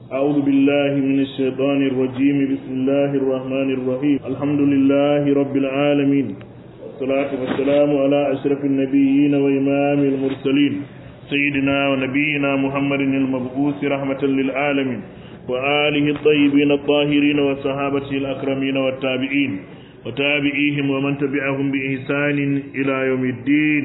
أعوذ بالله من الشيطان الرجيم. بسم الله الرحمن الرحيم. الحمد لله رب العالمين، والصلاة والسلام على أشرف النبيين وإمام المرسلين سيدنا ونبينا محمد المبعوث رحمة للعالمين وآله الطيبين الطاهرين وصحابته الأكرمين والتابعين وتابعيهم ومن تبعهم بإحسان إلى يوم الدين.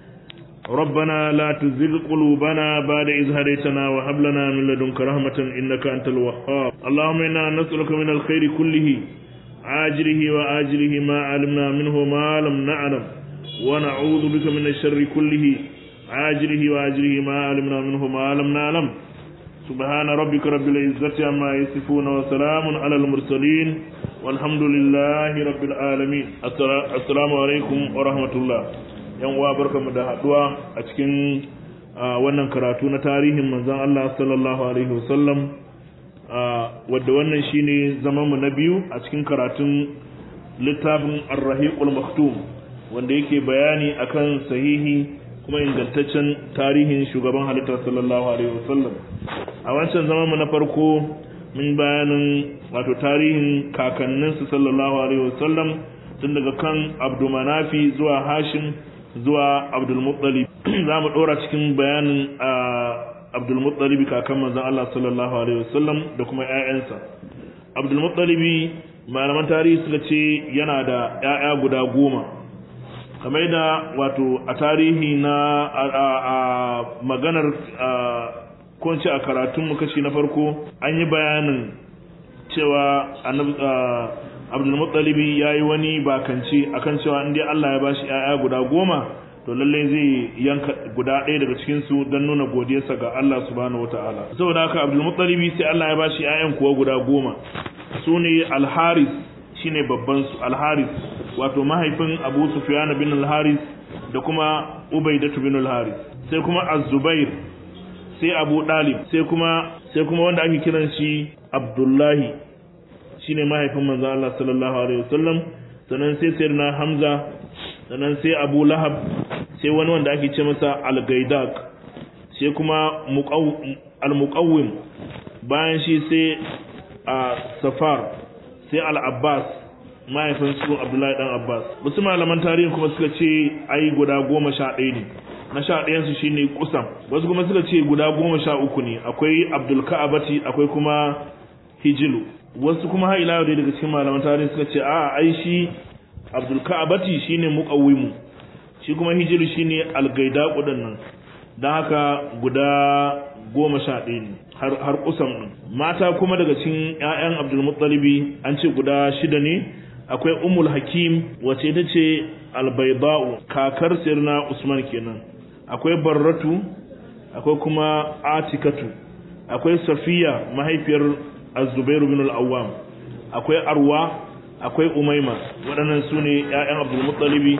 ربنا لا تزغ قلوبنا بعد إذ هديتنا وهب لنا من لدنك رحمة إنك أنت الوهاب. اللهم إنا نسألك من الخير كله عاجله وآجله ما علمنا منه ما لم نعلم، ونعوذ بك من الشر كله عاجله وآجله ما علمنا منه ما لم نعلم. سبحان ربك رب العزة عما يصفون وسلام على المرسلين والحمد لله رب العالمين. السلام عليكم ورحمة الله. yan uwa barkamu da haduwa a cikin wannan karatu na tarihin manzon Allah sallallahu alaihi wasallam, wadda wannan shine zaman mu na biyu a cikin karatun littafin Ar-Rahiqul Maktum, wanda yake bayani akan sahihi kuma ingantaccen tarihin shugaban halitta sallallahu alaihi wasallam. A wancan zaman mu na farko mun bayanin wato tarihin kakanninsa sallallahu alaihi wasallam, tun daga kan Abdulmanafi zuwa Hashim zuwa Abdulmuttalib. Za mu ɗora cikin bayanin Abdulmuttalib kakan manzon Allah sallallahu alaihi wasallam da kuma ƴaƴansa. Abdulmuttalib malaman tarihi suka ce yana da ƴaƴa guda 10, kamar da wato a tarihi na maganar ko a karatun mu kashi na farko an yi bayanin cewa Abdulmuttalibi ya yi wani bakance akan cewa in dai Allah ya bashi ƴaƴa guda 10 to lallai zai yanka guda ɗaya daga cikin su don nuna godiyarsa ga Allah subhanahu wataala. Saboda haka Abdulmuttalibi sai Allah ya bashi ƴaƴan kuwa guda 10. Su ne Al-Haris, shine babban su. Al-Haris wato mahaifin Abu Sufyan bin Al-Haris da kuma Ubaidah bin Al-Haris, sai kuma Az-Zubair, sai Abu Dalib, sai kuma wanda ake kiran shi Abdullahi, shine mahaifin manzon Allah sallallahu alaihi wasallam. Sannan sai sayyidina Hamza, sannan sai Abu Lahab, sai wani wanda ake ce masa Al-Gaidak, sai kuma Al-Muqawwim, bayan shi sai Safar, sai Al-Abbas, mahaifin su Abdullahi dan Abbas. Wasu malaman tarihi kuma suka ce ai guda 11 ne. Na 11 su shine Qusam. Wasu kuma suka ce guda 13 ne. Akwai Abdul Ka'abati, akwai kuma Hijilu. Wasu kuma har ila daga cikin malaman tarihi suka ce a ai shi Abdul Ka'abati shine Muqawwimu, shi kuma Hijilu shine Al-Gaidaq nan. Dan haka guda 11 ne har Qusam din. Mata kuma daga cikin ƴaƴan Abdul Muttalibi an ce guda 6 ne. Akwai Ummul Hakim wace ita ce Al-Bayda'u, kakar Sayyidina Usman kenan. Akwai Barratu, akwai kuma Atikatu, akwai Safiya mahaifiyar Az-Zubair bin Al-Awwam, akwai Arwa, akwai Umayma. Waɗannan su ne ƴaƴan Abdul Muttalibi,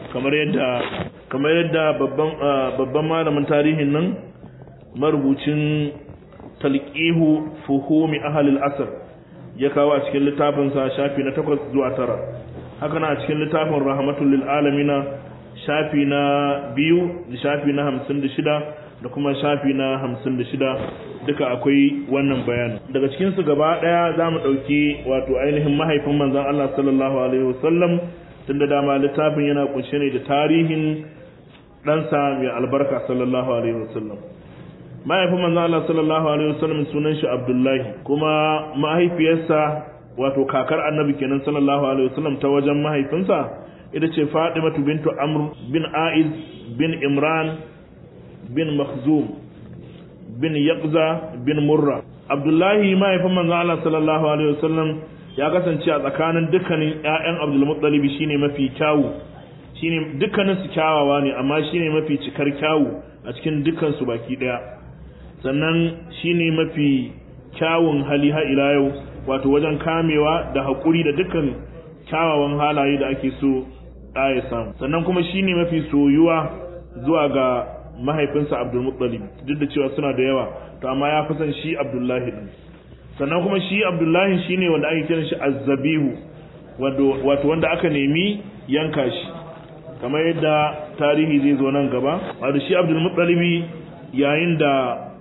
kamar yadda babban malamin tarihin nan marubucin Talqihu Fuhumi Ahli al-Asr ya kawo a cikin littafinsa shafi na 8 zuwa 9. Haka na a cikin littafin Rahmatul lil Alamina shafi na 2 da shafi na 56 da kuma shafi na 56, duka akwai wannan bayanin. Daga cikin su gaba daya zamu dauki wato ainihin mahaifin manzon Allah sallallahu alaihi wasallam, tunda dama littafin yana kunshe ne da tarihin ɗansa mai albarka sallallahu alaihi wasallam. Mahaifin manzon Allah sallallahu alaihi wasallam sunan shi Abdullahi, kuma mahaifiyarsa wato kakar Annabi kenan sallallahu alaihi wasallam ta wajen mahaifinsa ita ce Fatimatu bintu Amr bin Aiz bin Imran bin Makhzum bin Yaqza bin Murra. Abdullahi mahaifin manzon Allah sallallahu alaihi wasallam ya kasance a tsakanin dukkanin ƴaƴan Abdul Muttalib shine mafi kyawu, shine dukkanin su kyawawa ne amma shine mafi cikar kyawu a cikin dukkan su baki daya. Sannan shine mafi kyawun hali ha ila yau, wato wajen kamewa da haƙuri da dukkan kyawawan halaye da ake so ya samu. Sannan kuma shine mafi soyuwa zuwa ga mahaifinsa Abdul Muttalib, duk da cewa suna da yawa to amma ya fi son shi Abdullahi din. Sannan kuma shi Abdullahi shine wanda ake kiran shi Az-Zabihu, wato wanda aka nemi yanka shi, kamar yadda tarihi zai zo nan gaba. Wato shi Abdul Muttalib yayin da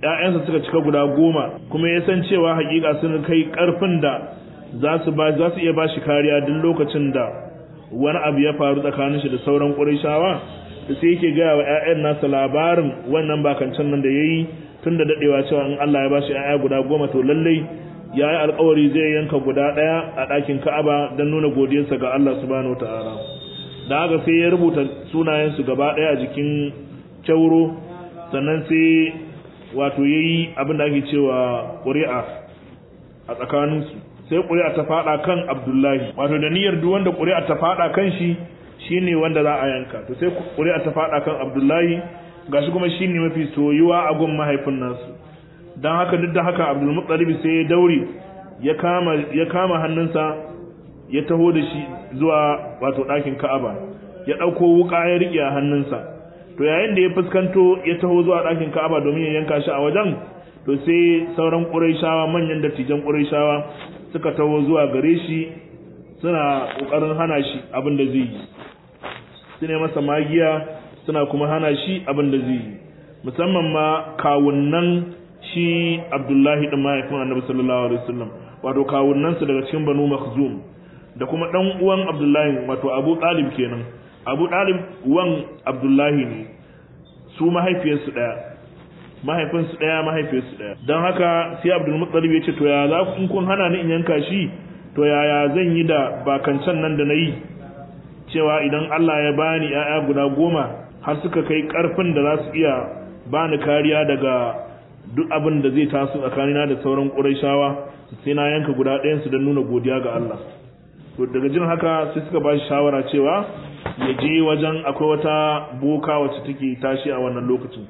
ƴaƴansa suka cika guda 10 kuma ya san cewa hakika sun kai karfin da za su iya bashi kariya duk lokacin da wani abu ya faru tsakanin shi da sauran Qurayshawa da sai yake ga wa ƴaƴan nasa labarin wannan bakancan nan da yayi tun da dadewa cewa in Allah ya bashi ƴaƴa guda 10 to lalle yayi alƙawari zai yanka guda ɗaya a ɗakin Ka'aba don nuna godiyarsa ga Allah subhanahu wataala da haka sai ya rubuta sunayen su gaba ɗaya a jikin kyauro sannan sai wato yayi abin da ake cewa ƙuri'a a tsakaninsu sai ƙuri'a ta faɗa kan Abdullahi wato da niyyar duk wanda ƙuri'a ta faɗa kan shi shine wanda za a yanka to sai ƙuri'a ta faɗa kan Abdullahi gashi kuma shine mafi soyuwa a gun mahaifin nasu dan haka duk da haka Abdul Muttalib sai ya daure ya kama hannunsa ya taho da shi zuwa wato ɗakin Ka'aba ya ɗauko wuka ya riƙe a hannunsa to yayin da ya fuskanto ya taho zuwa ɗakin Ka'aba domin ya yanka shi a wajen to sai sauran Qurayshawa manyan dattijan Qurayshawa suka taho zuwa gare shi suna kokarin hana shi abin da zai yi su ne masa magiya suna kuma hana shi abin da zai yi musamman ma kawunnan shi Abdullahi din mahaifin Annabi sallallahu alaihi wasallam wato kawunnan su daga cikin Banu Makhzum da kuma dan uwan Abdullahi wato Abu Talib kenan Abu Talib uwan Abdullahi ne su mahaifiyarsu daya mahaifinsu daya mahaifiyarsu daya don haka sai Abdul Muttalib ya ce to ya za ku in kun hana ni in yanka shi to yaya zan yi da bakancan nan da nayi cewa idan Allah ya bani ƴaƴa guda 10 har suka kai karfin da za su iya bani kariya daga duk abin da zai taso tsakanina da sauran Qurayshawa sai na yanka guda ɗayan su don nuna godiya ga Allah to daga jin haka sai suka ba shi shawara cewa ya je wajen akwai wata boka wacce take tashi a wannan lokacin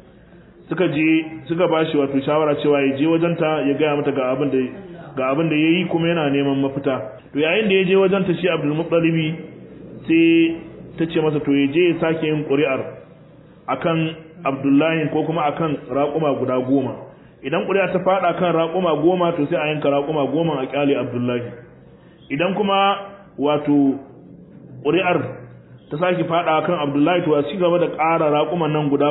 suka ba shi wato shawara cewa ya je wajenta ya gaya mata ga abin da yayi kuma yana neman mafita to yayin da ya je wajenta shi Abdul Muttalibi sai ta ce masa to ya je ya sake yin ƙuri'ar akan Abdullahi ko kuma akan raƙuma guda 10 idan ƙuri'a ta faɗa kan raƙuma 10 to sai a yanka raƙuma 10 a ƙyale Abdullahi idan kuma wato ƙuri'ar ta sake faɗa kan Abdullahi to a ci gaba da ƙara raƙuman nan guda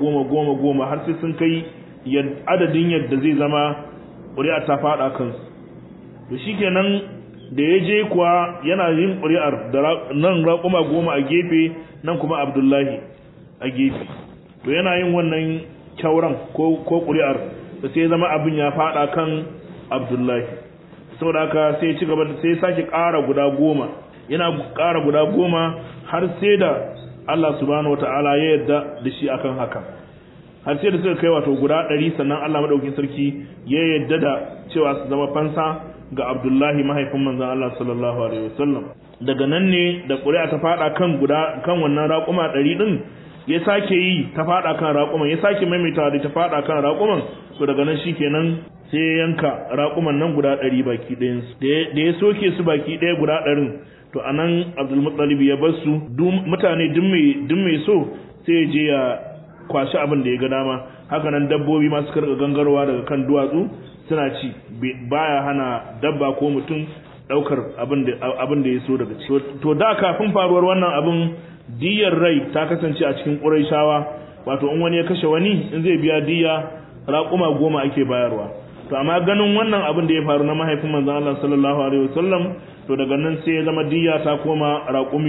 10 har sai sun kai adadin yadda zai zama ƙuri'ar ta faɗa kansu to shikenan da ya je kuwa yana yin ƙuri'ar da nan raƙuma 10 a gefe nan kuma Abdullahi a gefe to yana yin wannan kyauran ko ƙuri'ar da sai zama abin ya faɗa kan Abdullahi saboda haka sai ci gaba sai sake ƙara guda 10 yana ƙara guda 10 har sai da Allah subhanahu wataala ya yarda da shi akan haka har sai da suka kai wato guda 100 sannan Allah madaukakin sarki ya yarda da cewa su zama fansa ga Abdullahi mahaifin manzon Allah sallallahu alaihi wasallam daga nan ne da ƙuri'a ta fada kan wannan raƙuma 100 din ya sake yi ta fada kan raƙuman ya sake maimaitawa da ta fada kan raƙuman so daga nan shikenan sai ya yanka raƙuman nan guda 100 baki ɗayan su da ya soke su baki ɗaya guda 100 to anan Abdul Muttalib ya bar su mutane duk mai so sai ya je ya kwashi abin da ya ga dama haka nan dabbobi ma suka rika gangarwa daga kan duwatsu suna ci baya hana dabba ko mutum daukar abin da ya so daga ci to da kafin faruwar wannan abin diyar rai ta kasance a cikin Qurayshawa wato in wani ya kashe wani in zai biya diya raƙuma 10 ake bayarwa to amma ganin wannan abin da ya faru na mahaifin manzon Allah sallallahu alaihi wasallam to daga nan sai ya zama diya ta koma raƙumi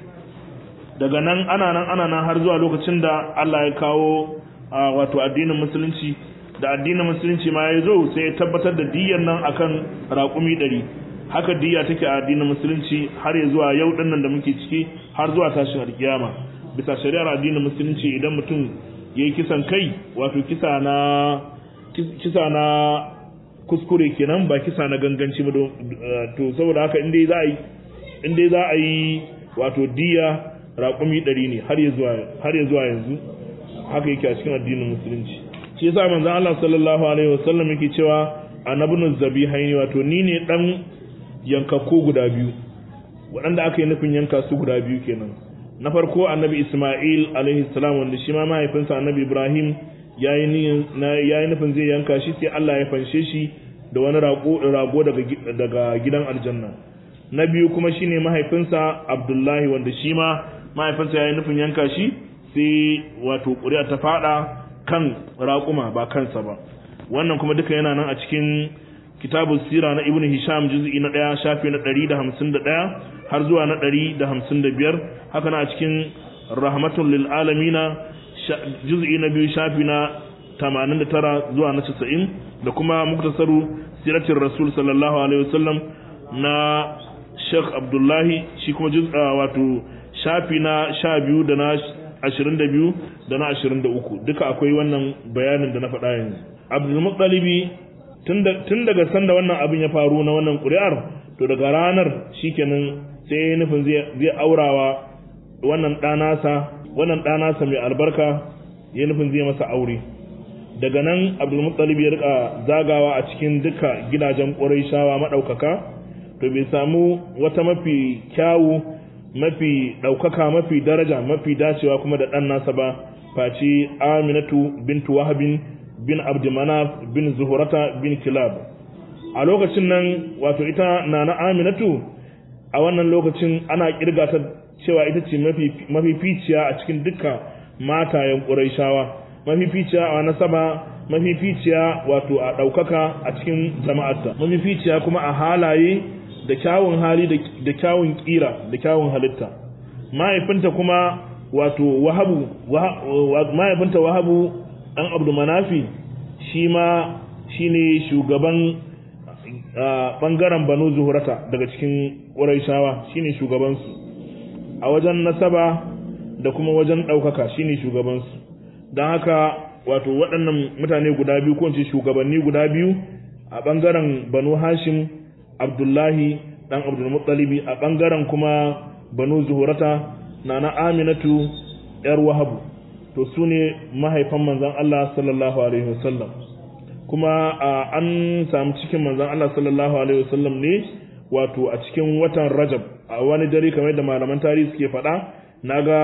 100 daga nan ana nan har zuwa lokacin da Allah ya kawo wato addinin musulunci da addinin musulunci ma ya zo sai ya tabbatar da diyar nan akan raƙumi 100 haka diya take a addinin musulunci har ya zuwa yau din nan da muke ciki har zuwa tashin alkiyama bisa shari'ar addinin musulunci idan mutum yayi kisan kai wato kisa na kuskure kenan ba kisa na ganganci ba to saboda haka indai za a yi wato diya raƙumi 100 ne har ya zuwa yanzu haka yake a cikin addinin musulunci shi yasa manzon Allah sallallahu alaihi wasallam yake cewa annabun zabihaini wato ni ne dan yankakku guda biyu waɗanda aka yi nufin yanka su guda biyu kenan na farko annabi Isma'il alaihi salam wanda shi ma mahaifinsa annabi Ibrahim yayi nufin zai yanka shi sai Allah ya fanshe shi da wani rago daga gidan aljanna na biyu kuma shine mahaifinsa Abdullahi wanda shi ma mahaifinsa yayi nufin yanka shi sai wato ƙuri'a ta fada kan raƙuma ba kansa ba wannan kuma duka yana nan a cikin kitabu sira na ibnu hisham juz'i na 1 shafi na 151 har zuwa na 155 haka na a cikin rahmatul lil alamina juz'i na 2 shafi na 89 zuwa na 90 da kuma muktasaru siratir rasul sallallahu alaihi wasallam na Sheikh Abdullahi shi kuma wato shafi na 12 da na 22 da na 23 duka akwai wannan bayanin da na faɗa yanzu. Abdul Muttalibi tun daga sanda wannan abin ya faru na wannan ƙuri'ar to daga ranar shikenan sai nufin zai aurawa wannan ɗanasa mai albarka ya nufin zai masa aure. Daga nan Abdul Muttalibi ya rika zagawa a cikin duka gidajen Qurayshawa madaukaka to bai samu wata mafi kyawu mafi ɗaukaka mafi daraja mafi dacewa kuma da ɗan nasa ba face Aminatu bintu Wahabin bin Abdulmanaf bin Zuhurata bin Kilab. A lokacin nan wato ita nana Aminatu a wannan lokacin ana kirga ta cewa ita ce mafi ficiya a cikin dukkan matayen Qurayshawa, mafi ficiya a nasaba, mafi ficiya wato a ɗaukaka a cikin jama'arta, mafi ficiya kuma a halaye da kyawun hali da kyawun kira da kyawun halitta. Mahaifinta kuma wato mahaifinta Wahabu dan Abdul Manafi shi ma shine shugaban bangaren Banu Zuhurata daga cikin Qurayshawa, shine shugaban su a wajen nasaba da kuma wajen daukaka shine shugaban su. Dan haka wato waɗannan mutane guda biyu ko shugabanni guda biyu a bangaren Banu Hashim Abdullahi dan Abdul Muttalibi, a bangaren kuma Banu Zuhurata nana Aminatu yar Wahabu, to su ne mahaifan manzan Allah sallallahu alaihi wasallam. Kuma an samu cikin manzan Allah sallallahu alaihi wasallam ne wato a cikin watan Rajab a wani dare kamar da malaman tarihi suke faɗa. Naga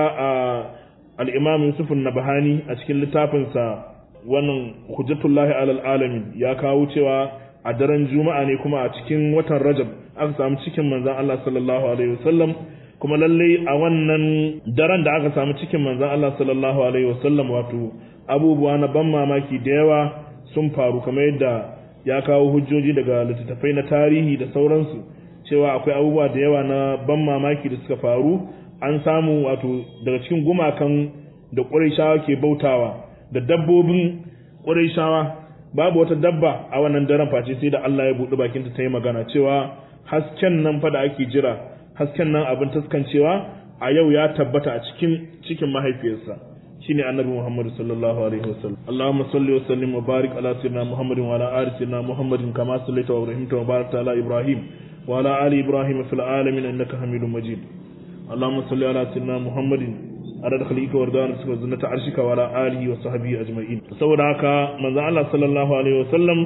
al-Imam Yusuf an-Nabhani a cikin littafinsa wannan Hujjatullahi alal alamin ya kawo cewa a daren Juma'a ne kuma a cikin watan Rajab aka samu cikin manzan Allah sallallahu alaihi wasallam. Kuma lalle a wannan daren da aka samu cikin manzon Allah sallallahu alaihi wasallam wato abubuwa na ban mamaki da yawa sun faru kamar yadda ya kawo hujjoji daga littattafai na tarihi da sauransu cewa akwai abubuwa da yawa na ban mamaki da suka faru. An samu wato daga cikin gumakan da Qurayshawa ke bautawa da dabbobin Qurayshawa babu wata dabba a wannan daren face sai da Allah ya buɗe bakinta ta yi magana cewa hasken nan fa da ake jira, hasken nan abin taskancewa a yau ya tabbata a cikin mahaifiyarsa shine Annabi Muhammad sallallahu alaihi wasallam. Allahumma salli wa sallim wa barik ala sayyidina Muhammadin wa ala ali sayyidina Muhammadin kama sallaita wa rahimta wa barakta ala Ibrahim wa ala ali Ibrahim fil alamin innaka Hamidum Majid. Allahumma salli ala sayyidina Muhammadin adad khalika wa ridwan zinata arshika wa ala alihi wa sahbihi ajma'in. Saboda haka manzo Allah sallallahu alaihi wasallam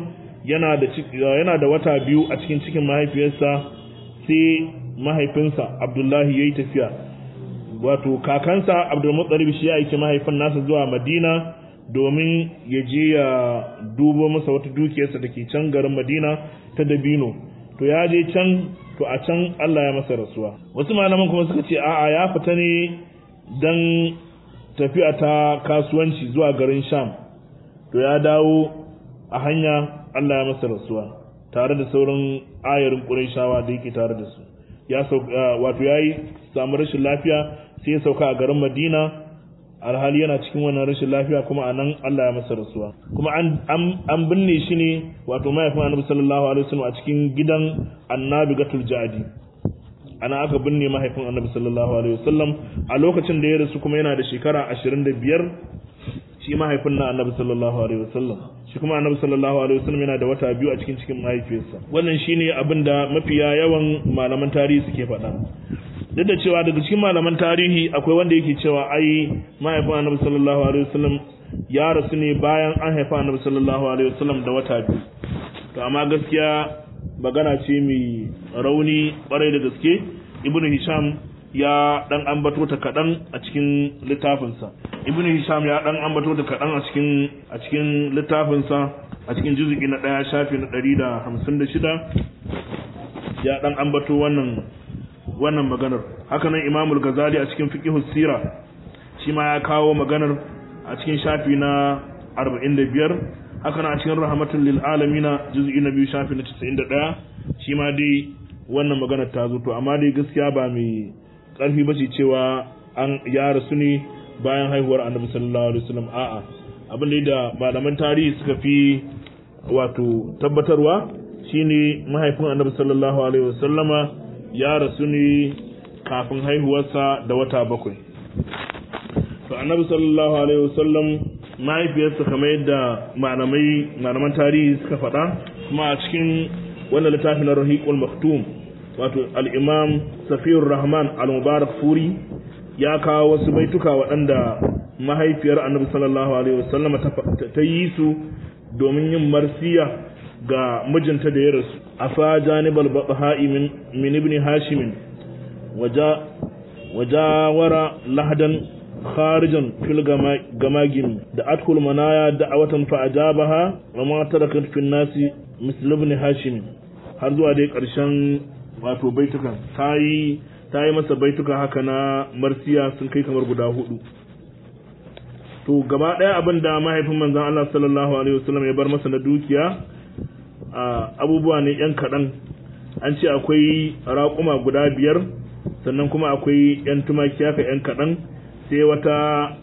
yana da wata biyu a cikin mahaifiyarsa sai mahaifinsa Abdullahi yayi tafiya, wato kakansa Abdul Muttalib shi ya aiki mahaifin nasa zuwa Madina domin ya je ya dubo masa wata dukiyarsa da ke can garin Madina ta dabino. To ya je can, to a can Allah ya masa rasuwa. Wasu malaman kuma suka ce a'a ya fita ne dan tafiya ta kasuwanci zuwa garin Sham, to ya dawo a hanya Allah ya masa rasuwa tare da sauran ayarin Qurayshawa da yake tare da su. Wato yayi samu rashin lafiya sai ya sauka a garin Madina, alhali yana cikin wannan rashin lafiya kuma anan Allah ya masa rasuwa. Kuma an binne shi ne wato mahaifin Annabi sallallahu alaihi wasallam a cikin gidan Annabigatul Jadi. Ana aka binne mahaifin Annabi sallallahu alaihi wasallam a lokacin da ya rasu kuma yana da shekara 25 shi mahaifin na Annabi sallallahu alaihi wasallam. Shi kuma Annabi sallallahu alaihi wasallam yana da wata biyu a cikin mahaifiyarsa. Wannan shine abin da mafiya yawan malaman tarihi suke faɗa. Duk da cewa daga cikin malaman tarihi akwai wanda yake cewa ai mahaifin Annabi sallallahu alaihi wasallam ya rasu ne bayan an haifa Annabi sallallahu alaihi wasallam da wata biyu. To amma gaskiya magana ce mai rauni kwarai da gaske. Ibn Hisham ya dan ambato ta kadan a cikin littafinsa. Ibn Hisham ya dan ambato ta kadan a cikin littafinsa a cikin juz'i na 1 shafi na 156 ya dan ambato wannan maganar. Haka nan Imam al-Ghazali a cikin Fiqhus Sira shi ma ya kawo maganar a cikin shafi na 45 haka na cikin rahmatul lil alamina juz'i na 2 shafi na 91 shi ma dai wannan magana ta zo to amma dai gaskiya ba mai karfi bace cewa an ya rasu ne bayan haihuwar annabi sallallahu alaihi wasallam a'a abin da malaman tarihi suka fi wato tabbatarwa shine mahaifin annabi sallallahu alaihi wasallama ya rasu ne kafin haihuwarsa da wata 7 to annabi sallallahu alaihi wasallam mahaifiyarsa kamar yadda malaman tarihi suka faɗa kuma a cikin wannan littafin na Rahiqul Maktum wato al-Imam Safiyur Rahman al-Mubarak Furi ya kawo wasu baituka waɗanda mahaifiyar annabi sallallahu alaihi wasallama ta yi su domin yin marsiya ga mijinta da ya rasu afa janibal batha'i min ibn hashim wajawara lahdan kharijan fil gamagim da adkhul manaya da'awatan fa ajabaha wa ma tarakat fil nasi misl ibn hashim har zuwa dai karshen wato baitukan tayi masa baituka haka na marsiya sun kai kamar guda 4 to gaba daya abinda mahaifin manzon Allah sallallahu alaihi wasallam ya bar masa na dukiya abubuwa ne yan kadan an ce akwai raƙuma guda 5 sannan kuma akwai yan tumaki haka yan kadan sai wata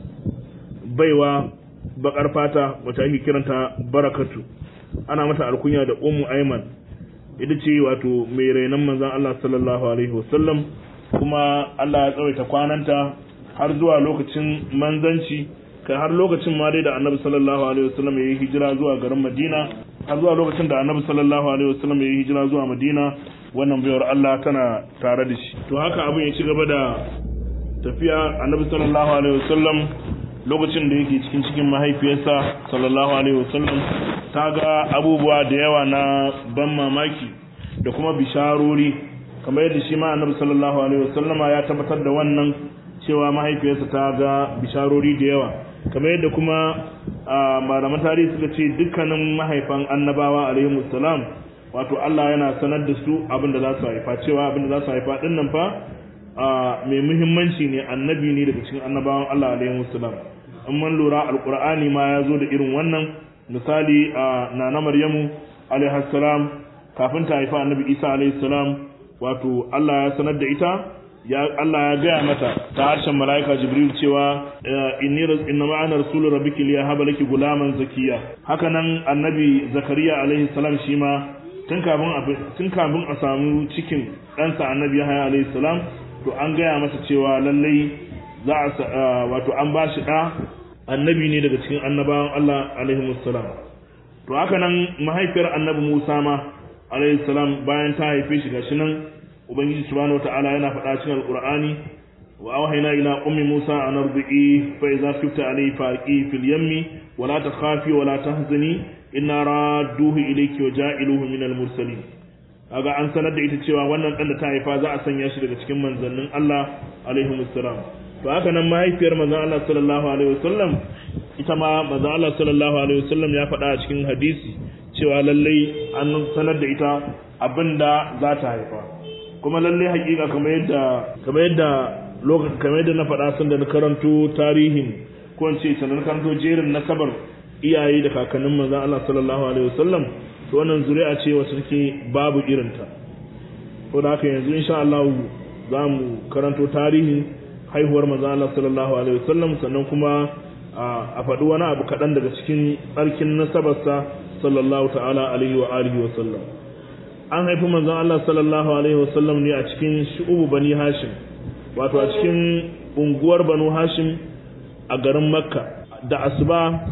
baiwa bakar fata wata ake kiranta Barakatu ana mata alkunya da Ummu Ayman ita ce wato mai rainan manzon Allah sallallahu alaihi wasallam kuma Allah ya tsawaita kwananta har zuwa lokacin manzanci kai har lokacin ma dai da Annabi sallallahu alaihi wasallam ya yi hijira zuwa garin Madina har zuwa lokacin da Annabi sallallahu alaihi wasallam ya yi hijira zuwa Madina wannan bayar Allah tana tare da shi to haka abin ya ci gaba da tafiya Annabi sallallahu alaihi wasallam lokacin da yake cikin mahaifiyarsa sallallahu alaihi wasallam ta ga abubuwa da yawa na ban mamaki da kuma bisharori kamar yadda shi ma Annabi sallallahu alaihi wasallama ya tabbatar da wannan cewa mahaifiyarsa ta ga bisharori da yawa kamar yadda kuma malaman tarihi suka ce dukkanin mahaifan annabawa alaihi musallam wato Allah yana sanar da su abin da za su haifa cewa abin da za su haifa din nan fa mai muhimmanci ne annabi ne daga cikin annabawan Allah alaihi musallam in man lura alqur'ani ma ya zo da irin wannan misali nana maryamu alaihi salam kafin ta haifa annabi isa alaihi salam wato Allah ya sanar da ita Allah ya gaya mata ta harshen mala'ika Jibril cewa inna ma'ana rasulur rabbiki liyahaba laki gulaman zakiya haka nan annabi Zakariya alaihi salam shi ma tun kafin a samu cikin ɗansa annabi Yahya alaihi salam to an gaya masa cewa lallai za a wato an ba shi ɗa annabi ne daga cikin annabawan Allah alaihi salam to haka nan mahaifiyar annabi Musa ma alaihi salam bayan ta haife shi gashi nan ubangiji subhanahu wataala yana faɗa cikin alqur'ani wa awhayna ila ummi musa an ardi'i fa idza khifta alayhi faqi fil yammi wa la takhafi wa la tahzani inna radduhu ilayki wa ja'iluhu min al mursalin kaga an sanar da ita cewa wannan dan da ta haifa za a sanya shi daga cikin manzannin Allah alaihi wassalam to haka nan mahaifiyar manzon Allah sallallahu alaihi wasallam ita ma manzon Allah sallallahu alaihi wasallam ya faɗa a cikin hadisi cewa lallai an sanar da ita abinda za ta haifa kuma lalle hakika kamar yadda na faɗa sun da na karanto tarihin ko in ce sanar karanto jerin nasabar iyaye da kakannin manzon Allah sallallahu alaihi wasallam to wannan zuri'a ce wacce take babu irinta to da haka yanzu insha Allah za mu karanto tarihin haihuwar manzon Allah sallallahu alaihi wasallam sannan kuma a faɗi wani abu kaɗan daga cikin tsarkin nasabarsa sallallahu ta'ala alaihi wa alihi wa sallam an haifi manzon Allah sallallahu alaihi wasallam ne a cikin shu'ubu bani hashim wato a cikin unguwar banu hashim a garin makka da asuba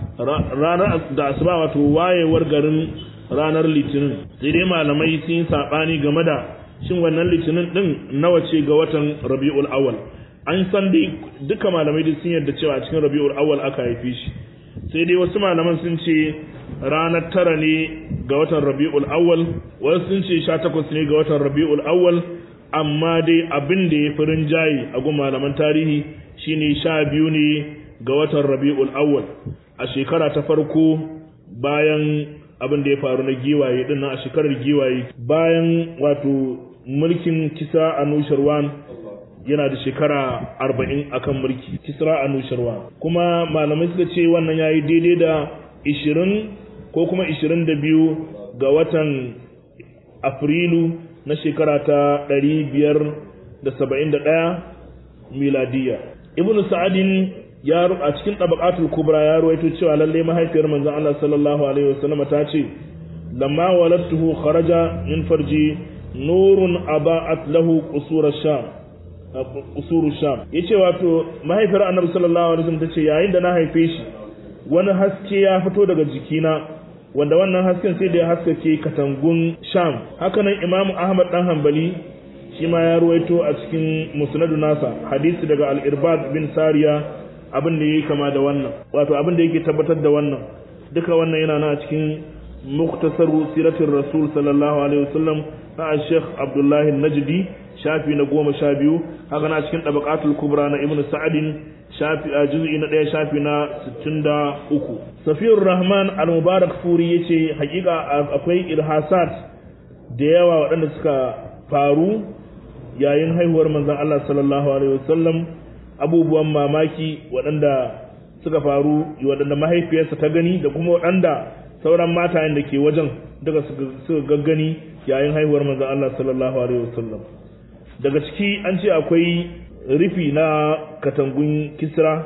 wato wayewar garin ranar litinin sai dai malamai sun yi sabani game da shin wannan litinin din nawa ce ga watan rabi'ul awwal an san dai duka malamai dai sun yarda cewa a cikin rabi'ul awwal aka haife shi sai dai wasu malaman sun ce ranar 9 ne ga watan Rabiul Awwal wasu sun ce 18 ne ga watan Rabiul Awwal amma dai abin da ya furin jayi a gun malaman tarihi shine 12 ne ga watan Rabiul Awwal a shekara ta farko bayan abin da ya faru na giwaye din nan a shekarar giwaye bayan wato mulkin Kisra Anushirwan yana da shekara 40 akan mulki Kisra Anushirwan kuma malamai suka ce wannan yayi daidai da 20 ko kuma 22 ga watan Afrilu na shekara ta 571 miladiya. Ibn Sa'adin ya a cikin tabaqatul kubra ya ruwaito cewa lalle mahaifiyar manzon Allah sallallahu alaihi wasallam ta ce lamma waladtuhu kharaja min farji nurun aba'at lahu qusur sham yace wato mahaifiyar annabi sallallahu alaihi wasallam tace yayin da na haife shi wani haske ya fito daga jikina wanda wannan hasken sai da ya haskake katangun sham. Hakanan imamu ahmad dan hanbali shi ma ya ruwaito a cikin musnadu nasa hadisi daga al-irbad bin sariya abin da yake kama da wannan, wato abin da yake tabbatar da wannan. Duka wannan yana na cikin muktasaru siratul rasul sallallahu alaihi wasallam na Sheikh Abdullahi Najdi shafi na 12. haka na cikin tabaqatul kubra na Ibn Sa'adin shafi a juz'i na 1 shafi na 63. Safiyur Rahman al-Mubarak Furi yace hakika akwai irhasat da yawa waɗanda suka faru yayin haihuwar manzon Allah sallallahu alaihi wasallam, abubuwan mamaki waɗanda suka faru waɗanda mahaifiyarsa ta gani da kuma waɗanda sauran matayen da ke wajen daga suka gaggani yayin haihuwar manzon Allah sallallahu alaihi wasallam. Daga ciki an ce akwai rufi na katangun Kisra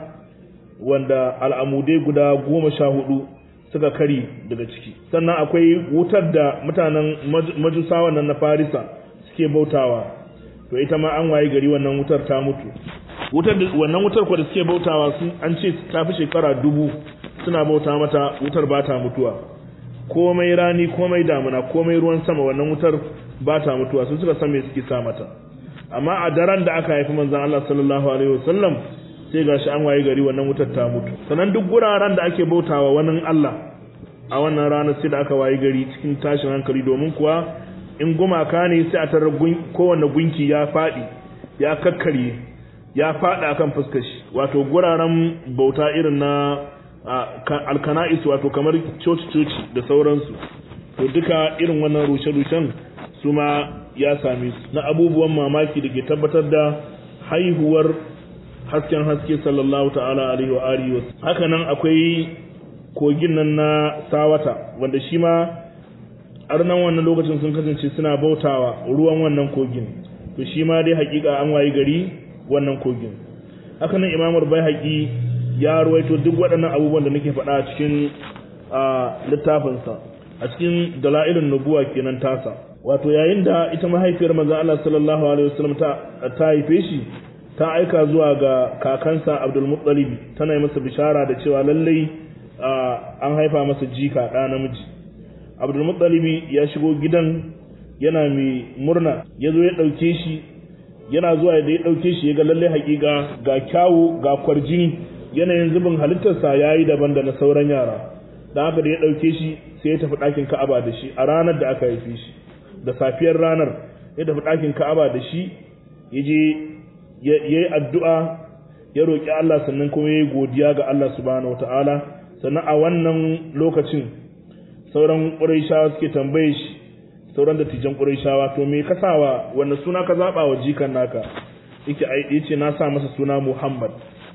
wanda al'amudai guda 14 suka kari daga ciki. Sannan akwai wutar da mutanen majusawan nan na Farisa suke bautawa, to ita ma an waye gari wannan wutar ta mutu. Wannan wutar ko da suke bautawa an ce ta fi shekara 1000 suna bauta mata, wutar ba ta mutuwa. Komai rani komai damuna komai ruwan sama wannan wutar ba ta mutuwa, sun suka san me suke sa mata. Amma a daren da aka haifi manzon Allah sallallahu alaihi wasallam sai gashi an waye gari wannan wutar ta mutu. Sannan duk guraren da ake bautawa wannan Allah a wannan ranar sai da aka waye gari cikin tashin hankali, domin kuwa in gumaka ne sai a tarar kowanne gunki ya faɗi ya kakkarye ya faɗi akan fuskar shi, wato guraren bauta irin na alkana'is, wato kamar coci da sauransu. To duka irin wannan rushe-rushen su ma ya same su na abubuwan mamaki da ke tabbatar da haihuwar hasken haske sallallahu ta'ala alaihi wa alihi. Haka nan akwai kogin nan na Sawata wanda shi ma arnan wannan lokacin sun kasance suna bautawa ruwan wannan kogin, to shi ma dai hakika an wayi gari wannan kogin. Haka nan Imam Baihaqi ya ruwaito duk waɗannan abubuwan da nake faɗa a cikin littafinsa, a cikin dalailun nubuwa kenan tasa. Wato yayin da ita mahaifiyar manzon Allah sallallahu alaihi wasallam ta haife shi, ta aika zuwa ga kakansa Abdul Muttalib tana yi masa bishara da cewa lallai an haifa masa jika ɗa namiji. Abdul Muttalib ya shigo gidan yana mai murna, ya zo ya ɗauke shi, yana zuwa da ya ɗauke shi ya ga lallai haƙiƙa ga kyawu ga kwarjini, yanayin zubin halittarsa ya yi daban da na sauran yara. Da haka da ya ɗauke shi sai ya tafi ɗakin Ka'aba da shi a ranar da aka haife shi. Da safiyar ranar ya tafi ɗakin Ka'aba da shi, ya je ya yi addu'a, ya roƙi Allah, sannan kuma ya yi godiya ga Allah subhanahu wata'ala. Sannan a wannan lokacin sauran Qurayshawa suke tambaye shi, sauran dattijan Qurayshawa, to me ka sawa wannan suna ka zaɓa wa jikan naka? Yace na sa masa suna Muhammad.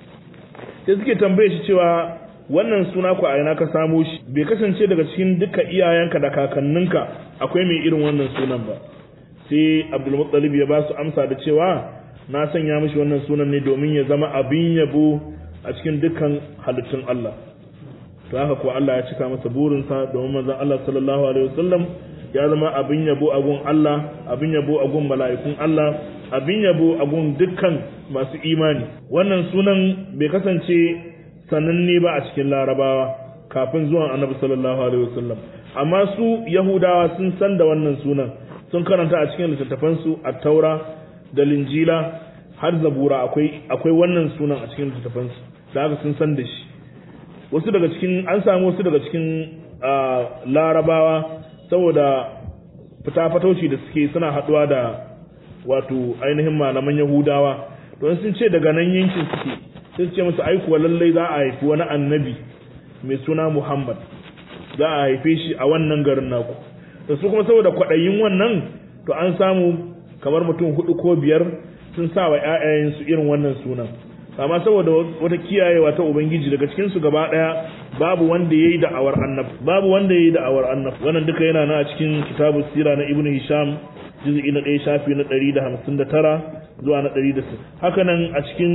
Sai suke tambaye shi cewa wannan suna ku a ina ka samo shi? Bai kasance daga cikin duka iyayenka da kakanninka akwai mai irin wannan sunan ba. Sai Abdul Muttalib ya ba su amsa da cewa na sanya mishi wannan sunan ne domin ya zama abin yabo a cikin dukkan halittun Allah. To haka ko Allah ya cika masa burinsa, domin manzon Allah sallallahu alaihi wasallam ya zama abin yabo a gun Allah, abin yabo a gun mala'ikun Allah, abin yabo a gun dukkan masu imani. Wannan sunan bai kasance sananne ba a cikin Larabawa kafin zuwan Annabi sallallahu alaihi wasallam, amma su Yahudawa sun san da wannan sunan, sun karanta a cikin littattafansu At-Taura da Linjila har Zabura akwai wannan sunan a cikin littattafansu, da haka sun san da shi. Wasu daga cikin an samu wasu daga cikin Larabawa saboda fita-fatauci da suke suna haduwa da wato ainihin malaman Yahudawa, don sun ce daga nan yankin suke, sai su ce musu aikuwa lallai za a haifi wani annabi mai suna Muhammad, za a haife shi a wannan garin naku. Da su kuma saboda kwaɗayin wannan, to an samu kamar mutum 4 ko 5 sun sa wa ƴaƴayensu irin wannan sunan. amma saboda wata kiyayewa ta ubangiji daga cikin su gaba daya babu wanda yayi da'awar annab wannan duka yana na a cikin kitabu sira na ibnu hisham juz'i na 1 shafi na 159 zuwa na 160 haka nan a cikin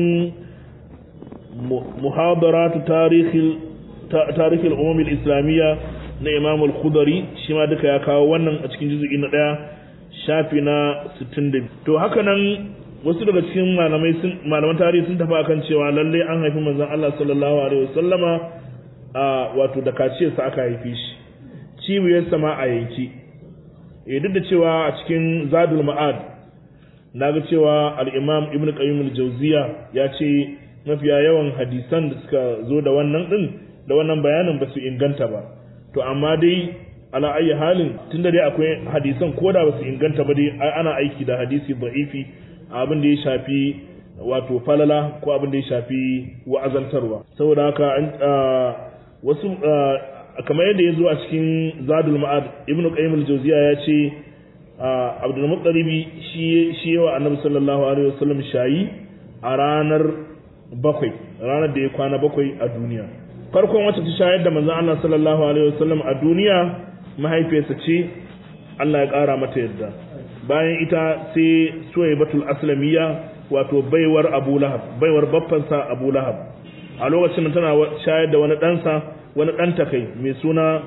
muhadaratu tarikh al-umam al-islamiyya na imam al-khudari shi ma duka ya kawo wannan a cikin juz'i na 1 shafi na 62 to haka nan wasu daga cikin malaman tarihi sun tafi akan cewa lalle an haifi manzon Allah sallallahu alaihi wasallama wato da kaciyarsa aka haife shi cibiyarsa ma a yanki duk da cewa a cikin zadul ma'ad naga cewa al-imam ibn qayyim al-jawziya ya ce mafiya yawan hadisan da suka zo da wannan bayanin ba su inganta ba to amma dai ala ayi halin tunda dai akwai hadisan koda ba su inganta ba dai ana aiki da hadisi da'ifi abin da ya shafi wato falala ko abin da ya shafi wa'azantarwa saboda haka wasu kamar yadda ya zo a cikin zadul ma'ad ibn qayyim al-jawziya ya ce abdul muttalibi shi yawa annabi sallallahu alaihi wasallam shayi a ranar da ya kwana 7 a duniya farkon wacce ta shayar da manzon Allah sallallahu alaihi wasallam a duniya mahaifiyarsa ce Allah ya kara mata yadda bayan ita sai suwaibatul aslamiyya wato baiwar Abu Lahab baiwar baffansa Abu Lahab a lokacin tana shayar da wani ɗanta kai mai suna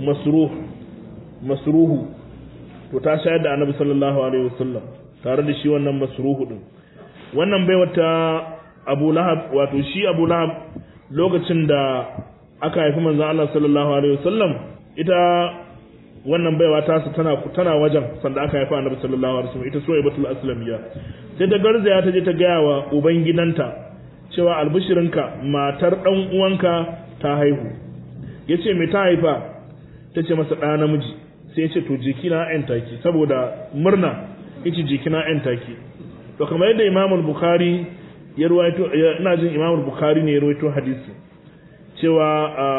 masruhu to ta shayar da annabi sallallahu alaihi wasallam tare da shi wannan masruhu din wannan baiwar ta Abu Lahab wato shi Abu Lahab lokacin da aka haifi manzon Allah sallallahu alaihi wasallam ita wannan baiwa ta su tana wajen sanda aka haifa annabi sallallahu alaihi wasallam ita suwaibatul aslamiyya sai ta garzaya ta je ta gaya wa uban gidanta cewa albishirinka matar dan uwanka ta haihu yace me ta haifa tace masa da namiji sai yace to jikina ɗan taki saboda murna yace jikina ɗan taki to kamar yadda Imam al-Bukhari ya ruwaito ina jin Imam al-Bukhari ne ya ruwaito hadisi cewa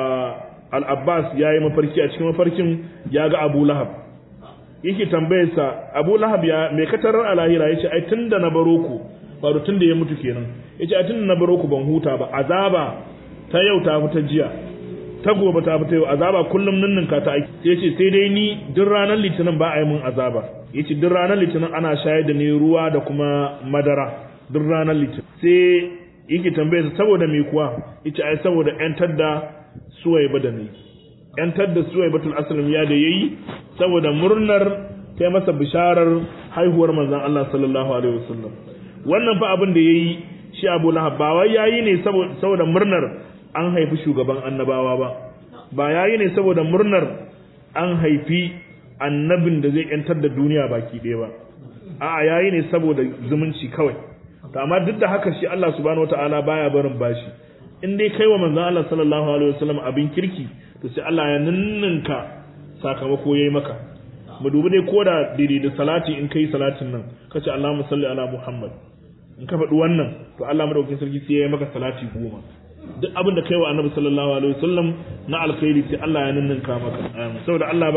al-Abbas ya yi mafarki a cikin mafarkin ya ga Abu Lahab yake tambayarsa Abu Lahab ya mai katarar a lahira yace ai tunda na baro ku wato tunda ya mutu kenan yace ai tunda na baro ku ban huta ba azaba ta yau ta fita jiya ta gobe ta fita yau azaba kullum ninninka ta aiki yace sai dai ni duk ranar litinin ba a yi mun azaba yace duk ranar litinin ana shayar da ni ruwa da kuma madara duk ranar litinin sai yake tambayarsa saboda me kuwa yace ai saboda yantar da Suwaiba da ne yantar da Suwaibatul Aslamiyya da yayi saboda murnar kai masa bisharar haihuwar manzon Allah sallallahu alaihi wasallam wannan fa abin da yayi shi Abu Lahab ba wai yayi ne saboda murnar an haifi shugaban annabawa ba yayi ne saboda murnar an haifi annabin da zai yantar da duniya baki ɗaya ba a'a yayi ne saboda zumunci kawai to amma duk da haka shi Allah subhanahu wataala baya barin bashi in dai kai wa manzon Allah sallallahu alaihi wasallam abin kirki to sai Allah ya ninninka sakamako yayi maka mu dubi dai koda daidai da salati in kai salatin nan kace Allahumma salli ala Muhammad in ka faɗi wannan to Allah madaukakin sarki sai yayi maka salati 10 duk abin da kai wa Annabi sallallahu alaihi wasallam na alkhairi sai Allah ya ninninka maka saboda Allah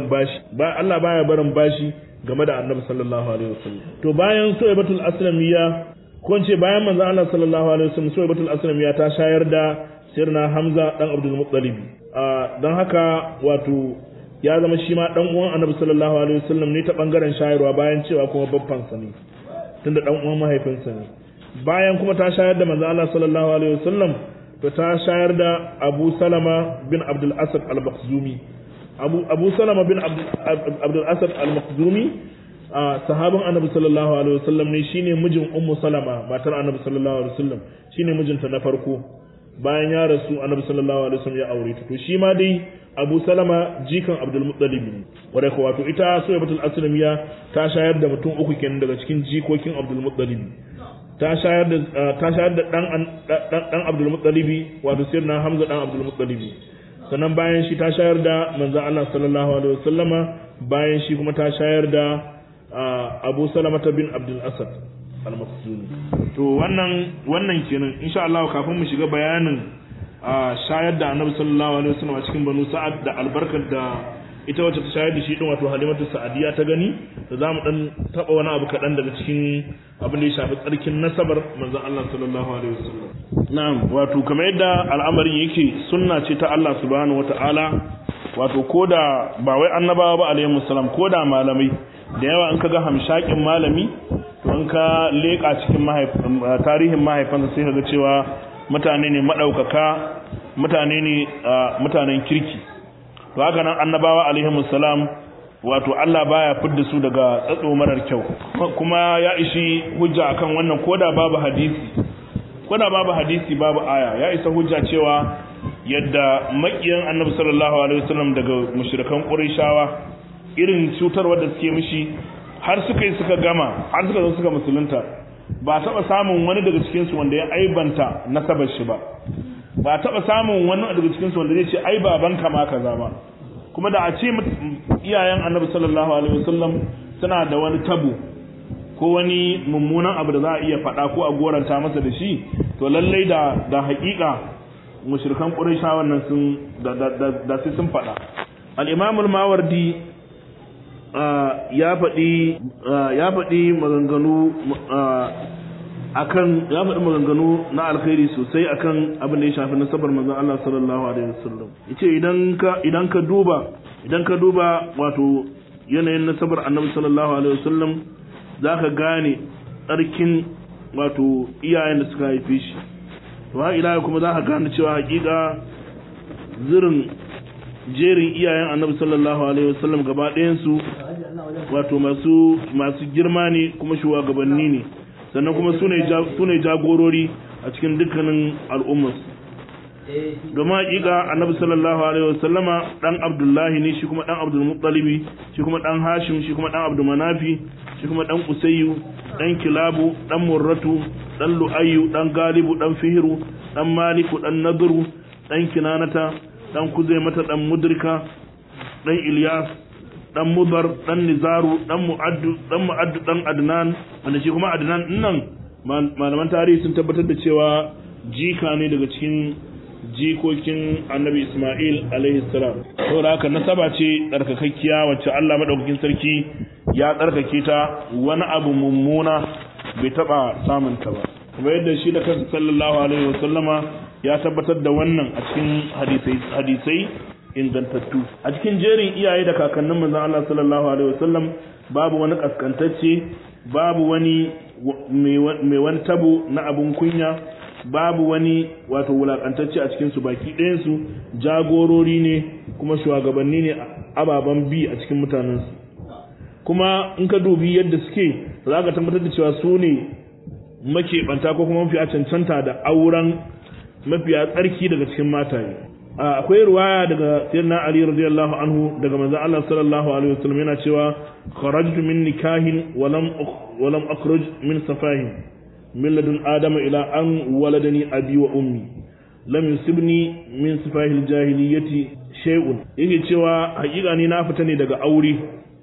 baya barin bashi game da Annabi sallallahu alaihi wasallam to bayan Suwaibatul Aslamiyya ko ce bayan manzo Allah sallallahu alaihi wasallam Suwaibatul Aslamiyya ta shayar da sirna Hamza dan Abdul Muttalib dan haka wato ya zama shi ma dan uwan Annabi sallallahu alaihi wasallam ne ta bangaren shayarwa bayan cewa kuma babban sa ne tunda dan uwan mahaifinsa ne bayan kuma ta shayar da manzo Allah sallallahu alaihi wasallam to ta shayar da Abu Salama bin Abdul Asad al-Makhzumi Abu Salama bin Abdul Asad al-Makhzumi sahabin Annabi sallallahu alaihi wasallam ne shine mijin Ummu Salama matar Annabi sallallahu alaihi wasallam shine mijinta na farko bayan ya rasu Annabi sallallahu alaihi wasallam ya aure ta to shi ma dai Abu Salama jikan Abdul Muttalib ne wanda ko wato ita Suwaibatul Aslamiyya ta shayar da mutum uku kenan daga cikin jikokin Abdul Muttalib ta shayar da dan Abdul Muttalib wato sirna Hamza dan Abdul Muttalib sannan bayan shi ta shayar da manzon Allah sallallahu alaihi wasallama bayan shi kuma ta shayar da Abu Salamata bin Abdul Asad al-Makhzumi to wannan kenan insha Allah kafin mu shiga bayanin shayar da Annabi sallallahu alaihi wasallam a cikin Banu Sa'ad da albarkar da ita wacce ta shayar da shi din wato Halimatu Sa'diya ta gani da zamu dan taba wani abu kadan daga cikin abin da ya shafi tsarkin nasabar manzon Allah sallallahu alaihi wasallam na'am wato kamar yadda al'amarin yake sunna ce ta Allah subhanahu wataala wato koda ba wai annabawa ba alaihi wasallam koda malamai da yawa an kaga hamshakin malami to an ka leka cikin tarihin mahaifansa sai kaga cewa mutane ne madaukaka mutanen kirki to haka nan annabawa alaihi salam wato Allah baya fidda su daga tsatso marar kyau kuma ya ishi hujja akan wannan koda babu hadisi babu aya ya isa hujja cewa yadda makiyan annabi sallallahu alaihi wasallam daga mushrikan qurayshawa irin cutarwa da suke mishi har suka gama har suka zo suka musulunta ba taba samun wani daga cikin su wanda ya aibanta nasabar shi ba taba samun wani daga cikin su wanda zai ce ai babanka ma kaza ba kuma da a ce iyayen annabi sallallahu alaihi wasallam suna da wani tabo ko wani mummunan abu da za a iya faɗa ko a goranta masa da shi to lallai da haƙiƙa mushrikan quraishawan nan sun da sai sun faɗa al-imam al-mawardi ya faɗi maganganu na alkhairi sosai akan abin da ya shafi nasabar manzon Allah sallallahu alaihi wasallam yace idan ka duba wato yanayin nasabar annabi sallallahu alaihi wasallam zaka gane tsarkin wato iyayen da suka haife shi to har ila kuma zaka gane cewa hakika jerin iyayen annabi sallallahu alaihi wasallam gaba ɗayan su wato masu girma ne kuma shugabanni ne sannan kuma su ne jagorori a cikin dukkanin al'ummar domin hakika annabi sallallahu alaihi wasallama dan abdullahi ne shi kuma dan abdul muttalibi shi kuma dan hashim shi kuma dan abdul manafi shi kuma dan usayyu dan kilabu dan murratu dan lu'ayyu dan galibu dan fihru dan maliku dan nadru dan kinanata dan kuzaimata dan mudrika dan ilyas dan mudar dan nizaru dan mu'addu dan adnan wanda shi kuma adnan nan malaman tarihi sun tabbatar da cewa jika ne daga cikin jikokin annabi isma'il alaihi salam saboda haka nasaba ce tsarkakakkiya wacce Allah madaukakin sarki ya tsarkake ta wani abu mummuna bai taba samun ta ba kuma yadda shi da kansa sallallahu alaihi wasallama ya tabbatar da wannan a cikin hadisai ingantattu a cikin jerin iyaye da kakannin manzon Allah sallallahu alaihi wasallam babu wani kaskantacce babu wani mai wani tabo na abun kunya babu wani wato wulakantacce a cikin su baki ɗayan su jagorori ne kuma shugabanni ne ababan bi a cikin mutanen su kuma in ka dubi yadda suke za ka tabbatar da cewa su ne makeɓanta ko kuma mafiya cancanta da auren mafiya tsarki daga cikin mataye akwai ruwaya daga sayyidina Ali radiyallahu anhu daga manzon Allah sallallahu alaihi wasallam yana cewa kharajtu min nikahin wa lam akhruj min safahin min ladun adama ila an waladani abi wa ummi lam yusibni min safahil jahiliyyati shay'un yake cewa hakika ni na fita ne daga aure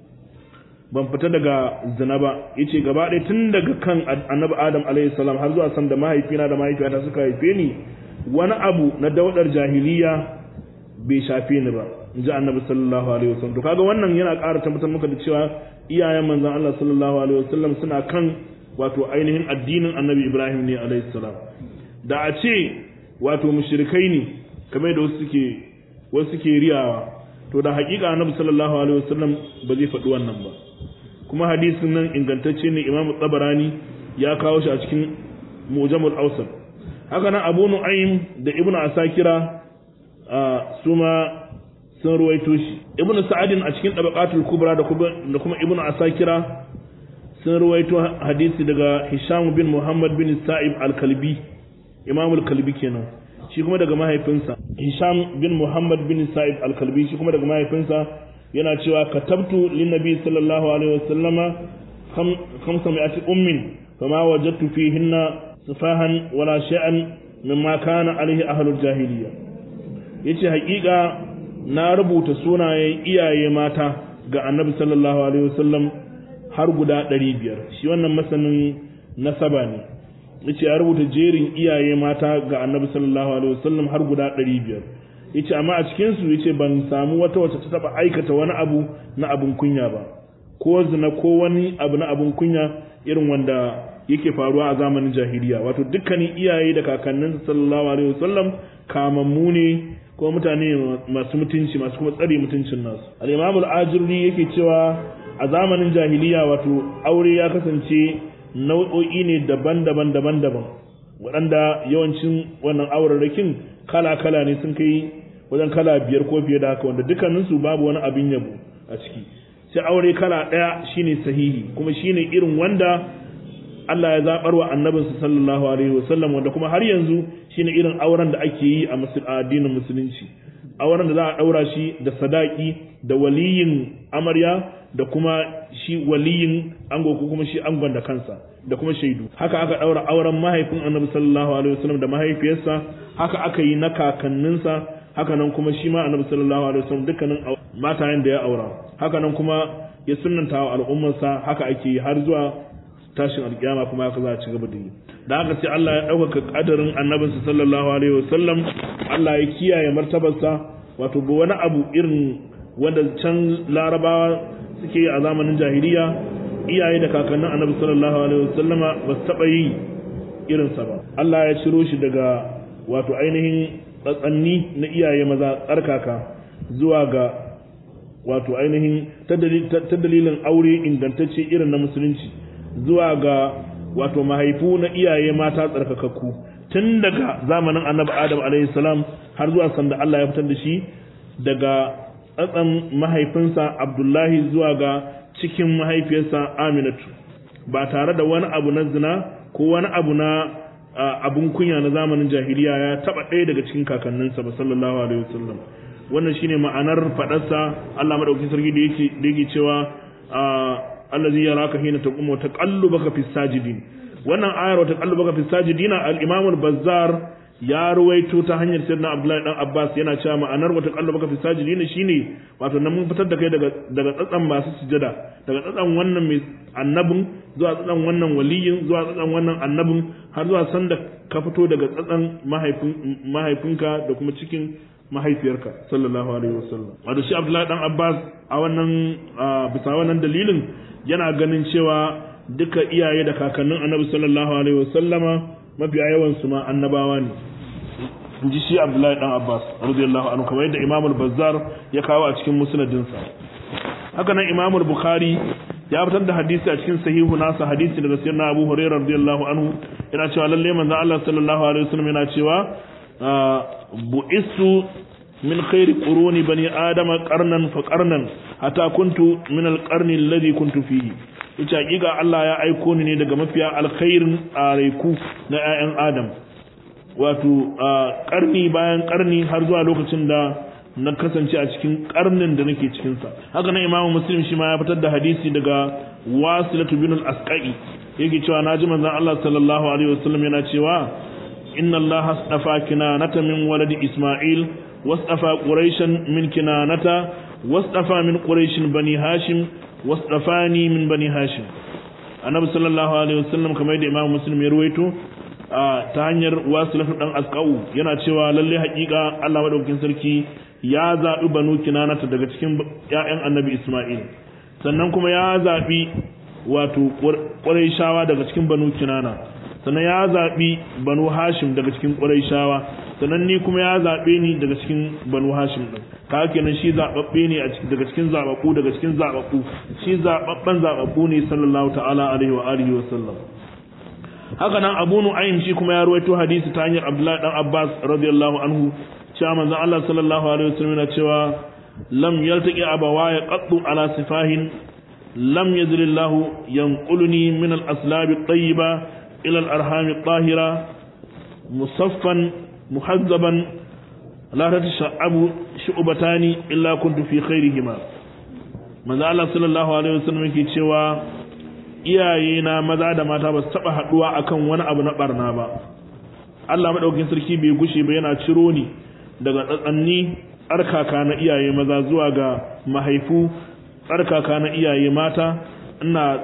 ban fita daga zina ba yace gaba ɗaya tun daga kan annabi Adam alaihi salam har zuwa san da mahaifina da mahaifiyata suka haife ni wani abu na daudar jahiliya bai shafe ni ba inji annabi sallallahu alaihi wasallam to kaga wannan yana ƙara tabbatar maka da cewa iyayen manzon Allah sallallahu alaihi wasallam suna kan wato ainihin addinin annabi Ibrahim ne alaihi salam da a ce wato mushrikai ne kamar da wasu suke riyawa to da hakika annabi sallallahu alaihi wasallam ba zai faɗi wannan ba kuma hadisin nan ingantacce ne Imam Tabarani ya kawo shi a cikin Mujamul Awsat haka nan Abu Nu'aym da Ibn Asakira suma sun ruwaito shi Ibn Sa'adin a cikin Tabaqatul Kubra da kuma Ibn Asakira sun ruwaito hadisi daga Hisham bin Muhammad bin Sa'ib al-Kalbi Imam al-Kalbi kenan shi kuma daga mahaifinsa Hisham bin Muhammad bin Sa'ib al-Kalbi shi kuma daga mahaifinsa yana cewa katabtu lin nabi sallallahu alaihi wasallama 500 ummin fama wajadtu fihinna safahan wala shay'an mimma kana alaihi ahlul jahiliya yace haƙiƙa na rubuta sunayen iyaye mata ga annabi sallallahu alaihi wasallam har guda 500 shi wannan masanin nasaba ne yace ya rubuta jerin iyaye mata ga annabi sallallahu alaihi wasallam har guda 500 yace amma a cikin su yace ban samu wata wacce ta taba aikata wani abu na abun kunya ba ko zina ko wani abu na abun kunya irin wanda yake faruwa a zamanin jahiliya. Wato dukkanin iyaye da kakannin sallallahu alaihi wasallam kamammu ne ko mutane masu mutunci masu kuma tsare mutuncin nasu. Al-Imam al-Ajurri yake cewa a zamanin jahiliya wato aure ya kasance nau'o'i ne daban-daban waɗanda yawancin wannan aurarrakin kala-kala ne sun kai wajen kala 5 ko fiye da haka wanda dukkaninsu babu wani abin yabo a ciki. Sai aure kala ɗaya shine sahihi kuma shine irin wanda Allah ya zabar wa annabinsa sallallahu alaihi wasallam wanda kuma har yanzu shine irin auren da ake yi a addinin musulunci. Auren da za a daura shi da sadaki da waliyin amarya da kuma shi waliyin ango ko kuma shi angon da kansa da kuma shaidu. Haka aka daura auren mahaifin annabi sallallahu alaihi wasallam da mahaifiyarsa, haka aka yi na kakanninsa, haka nan kuma shi ma annabi sallallahu alaihi wasallam dukkanin matayen da ya aura. Haka nan kuma ya sunnanta wa al'ummarsa, haka ake yi har zuwa tashin alkiyama kuma haka za a ci gaba da yi. Da haka sai Allah ya ɗaukaka ƙadarin annabinsa sallallahu alaihi wasallam, Allah ya kiyaye martabarsa, wato ba wani abu irin wanda can larabawa suke yi a zamanin jahiliya, iyaye da kakannin annabi sallallahu alaihi wasallama ba su taɓa yi irinsa ba. Allah ya ciro shi daga wato ainihin tsatsanni na iyaye maza tsarkaka zuwa ga wato ainihin ta dalilin aure ingantacce irin na musulunci zuwa ga wato mahaifu na iyaye mata tsarkakakku tun daga zamanin annabi Adam alaihi salam har zuwa sanda Allah ya fitar da shi daga tsatsan mahaifinsa Abdullahi zuwa ga cikin mahaifiyarsa Aminatu ba tare da wani abu na zina ko wani abu na abun kunya na zamanin jahiliya ya taba ɗaya daga cikin kakanninsa ba sallallahu alaihi wasallam. Wannan shine ma'anar fadarsa Allah madaukakin sarki da yake cewa allazi yaraka hina taqumu wa taqallubaka fis sajidin. Wannan ayar wa taqallubaka fis sajidin al-Imam al-Bazzar ya ruwaito ta hanyar sayyidina Abdullahi dan Abbas yana cewa ma'anar wa taqallubaka fis sajidin shine wato nan mun fitar da kai daga tsatsan masu sujada, daga tsatsan wannan mai annabin zuwa tsatsan wannan waliyin zuwa tsatsan wannan annabin har zuwa sanda ka fito daga tsatsan mahaifinka da kuma cikin mahaifiyarka sallallahu alaihi wasallam. Wato shi Abdullahi dan Abbas a wannan bisa wannan dalilin yana ganin cewa duka iyaye da kakannin annabi sallallahu alaihi wasallama mafiya yawan su ma annabawa ne. Inji shi Abdullahi dan Abbas radiyallahu anhu kamar yadda Imam al-Bazzar ya kawo a cikin musnadinsa. Haka nan Imam al-Bukhari ya fitar da hadisi a cikin sahihu nasa hadisi daga sayyidina Abu Hurairah radiyallahu anhu yana cewa lalle manzo Allah sallallahu alaihi wasallam yana cewa bu'istu min khairi quruni bani adama qarnan fa qarnan hatta kuntu min al-qarni alladhi kuntu fihi. Ita hakika Allah ya aiko ni ne daga mafiya alkhairin araiku na 'ya'yan Adam, wato karni bayan karni har zuwa lokacin da na kasance a cikin karnin da nake cikin sa. Haka nan Imam Muslim shi ma ya fitar da hadisi daga Wasilatu bin al-Asqai yake cewa naji manzon Allah sallallahu alaihi wasallam yana cewa inna Allah astafa kinanata min waladi Isma'il wastafa quraishan min kinanata wastafa min quraishin bani Hashim wasdafani min bani Hashim. Annabi sallallahu alaihi wasallam kamar yadda Imam Muslim ya ruwaito ta hanyar Wasilatu dan Asqau yana cewa lalle haƙiƙa Allah madaukakin sarki ya zabi banu kinanata daga cikin ƴaƴan Annabi Isma'il, sannan kuma ya zabi wato Qurayshawa daga cikin banu kinana, sannan ya zabi banu Hashim daga cikin Qurayshawa, sannan ni kuma ya zabe ni daga cikin banu Hashim din. Kaga kenan shi zababbe ne daga cikin zababbu shi zababban zababbu ne sallallahu ta'ala alaihi wa alihi wa sallam. Haka nan Abu Nu'aym shi kuma ya ruwaito hadisi ta hanyar Abdullah dan Abbas radiyallahu anhu cewa manzon Allah sallallahu alaihi wasallam yana cewa lam yaltaqi abawaya qattu ala sifahin lam yazilillahu yanquluni min al-aslab at-tayyiba ila al-arham at-tahira musaffan muhazzaban la tatasha'abu shu'batani illa kuntu fi khairihima. Manzon Allah sallallahu alaihi wasallam yake cewa iyaye na maza da mata ba su taba haduwa akan wani abu na barna ba. Allah madaukakin sarki bai gushe ba yana ciro ni daga tsatsanni tsarkaka na iyaye maza zuwa ga mahaifu tsarkaka na iyaye mata. Ina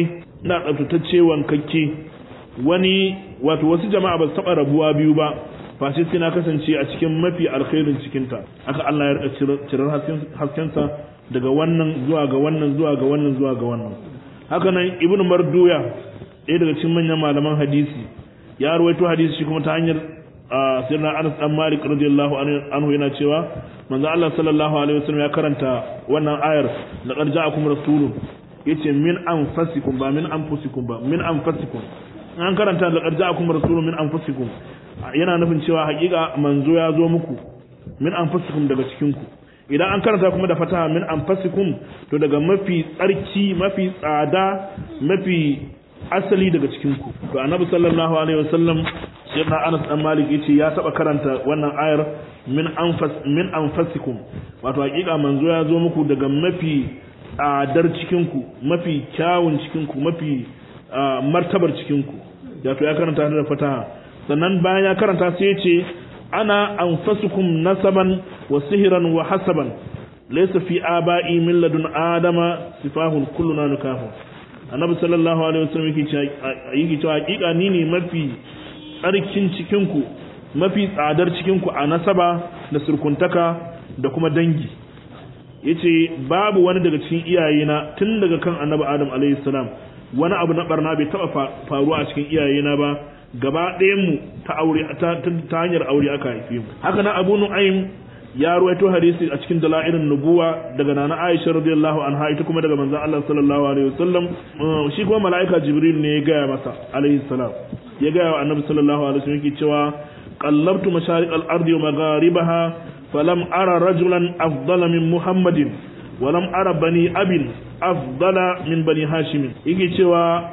tsabtatacce wankakke. Wani wato wasu jama'a ba su taba rabuwa biyu ba face sai na kasance a cikin mafi alkhairin cikin ta haka Allah ya rika cirar hasken sa daga wannan zuwa ga wannan zuwa ga wannan zuwa ga wannan haka nan ibnu marduya ɗaya daga cikin manyan malaman hadisi ya rawaito hadisi shi kuma ta hanyar sirna Anas dan Malik radiyallahu anhu yana cewa manzo Allah sallallahu alaihi wasallam ya karanta wannan ayar laqad ja'akum rasulun yace min anfusikum ba min anfusikum ba min anfusikum an karanta laqad ja'akum rasulun min anfusikum yana nufin cewa hakika manzo ya zo muku min anfusikum daga cikin ku idan an karanta kuma da fataha min anfusikum to daga mafi tsarki mafi tsada mafi asali daga cikin ku to annabi sallallahu alaihi wasallam sayyidina Anas dan Malik yace ya taba karanta wannan ayar min anfasikum wato hakika manzo ya zo muku daga mafi tsadar cikin ku mafi kyawun cikin ku mafi martabar cikin ku wato ya karanta da fataha sannan bayan ya karanta sai yace ana anfasukum nasaban wa sihran wa hasaban laysa fi aba'i min ladun adama sifahun kulluna nukahu annabi sallallahu alaihi wasallam yake cewa hakika ni ne mafi tsarkin cikin ku mafi tsadar cikin ku a nasaba da surkuntaka da kuma dangi yace babu wani daga cikin iyayena tun daga kan annabi adam alaihi salam wani abu na barna bai taba faruwa a cikin iyayena ba gaba ɗayan mu ta aure ta hanyar aure aka haife mu haka na Abu Nu'aym ya ruwaito hadisi a cikin dalailun nubuwa daga nana Aisha radiyallahu anha ita kuma daga manzon Allah sallallahu alaihi wasallam shi kuma malaika Jibril ne ya gaya masa alaihi salam ya gaya wa annabi sallallahu alaihi wasallam yake cewa qallabtu mashariq al-ardi wa magharibaha falam ara rajulan afdala min Muhammadin wa lam ara bani abin afdala min bani Hashim yake cewa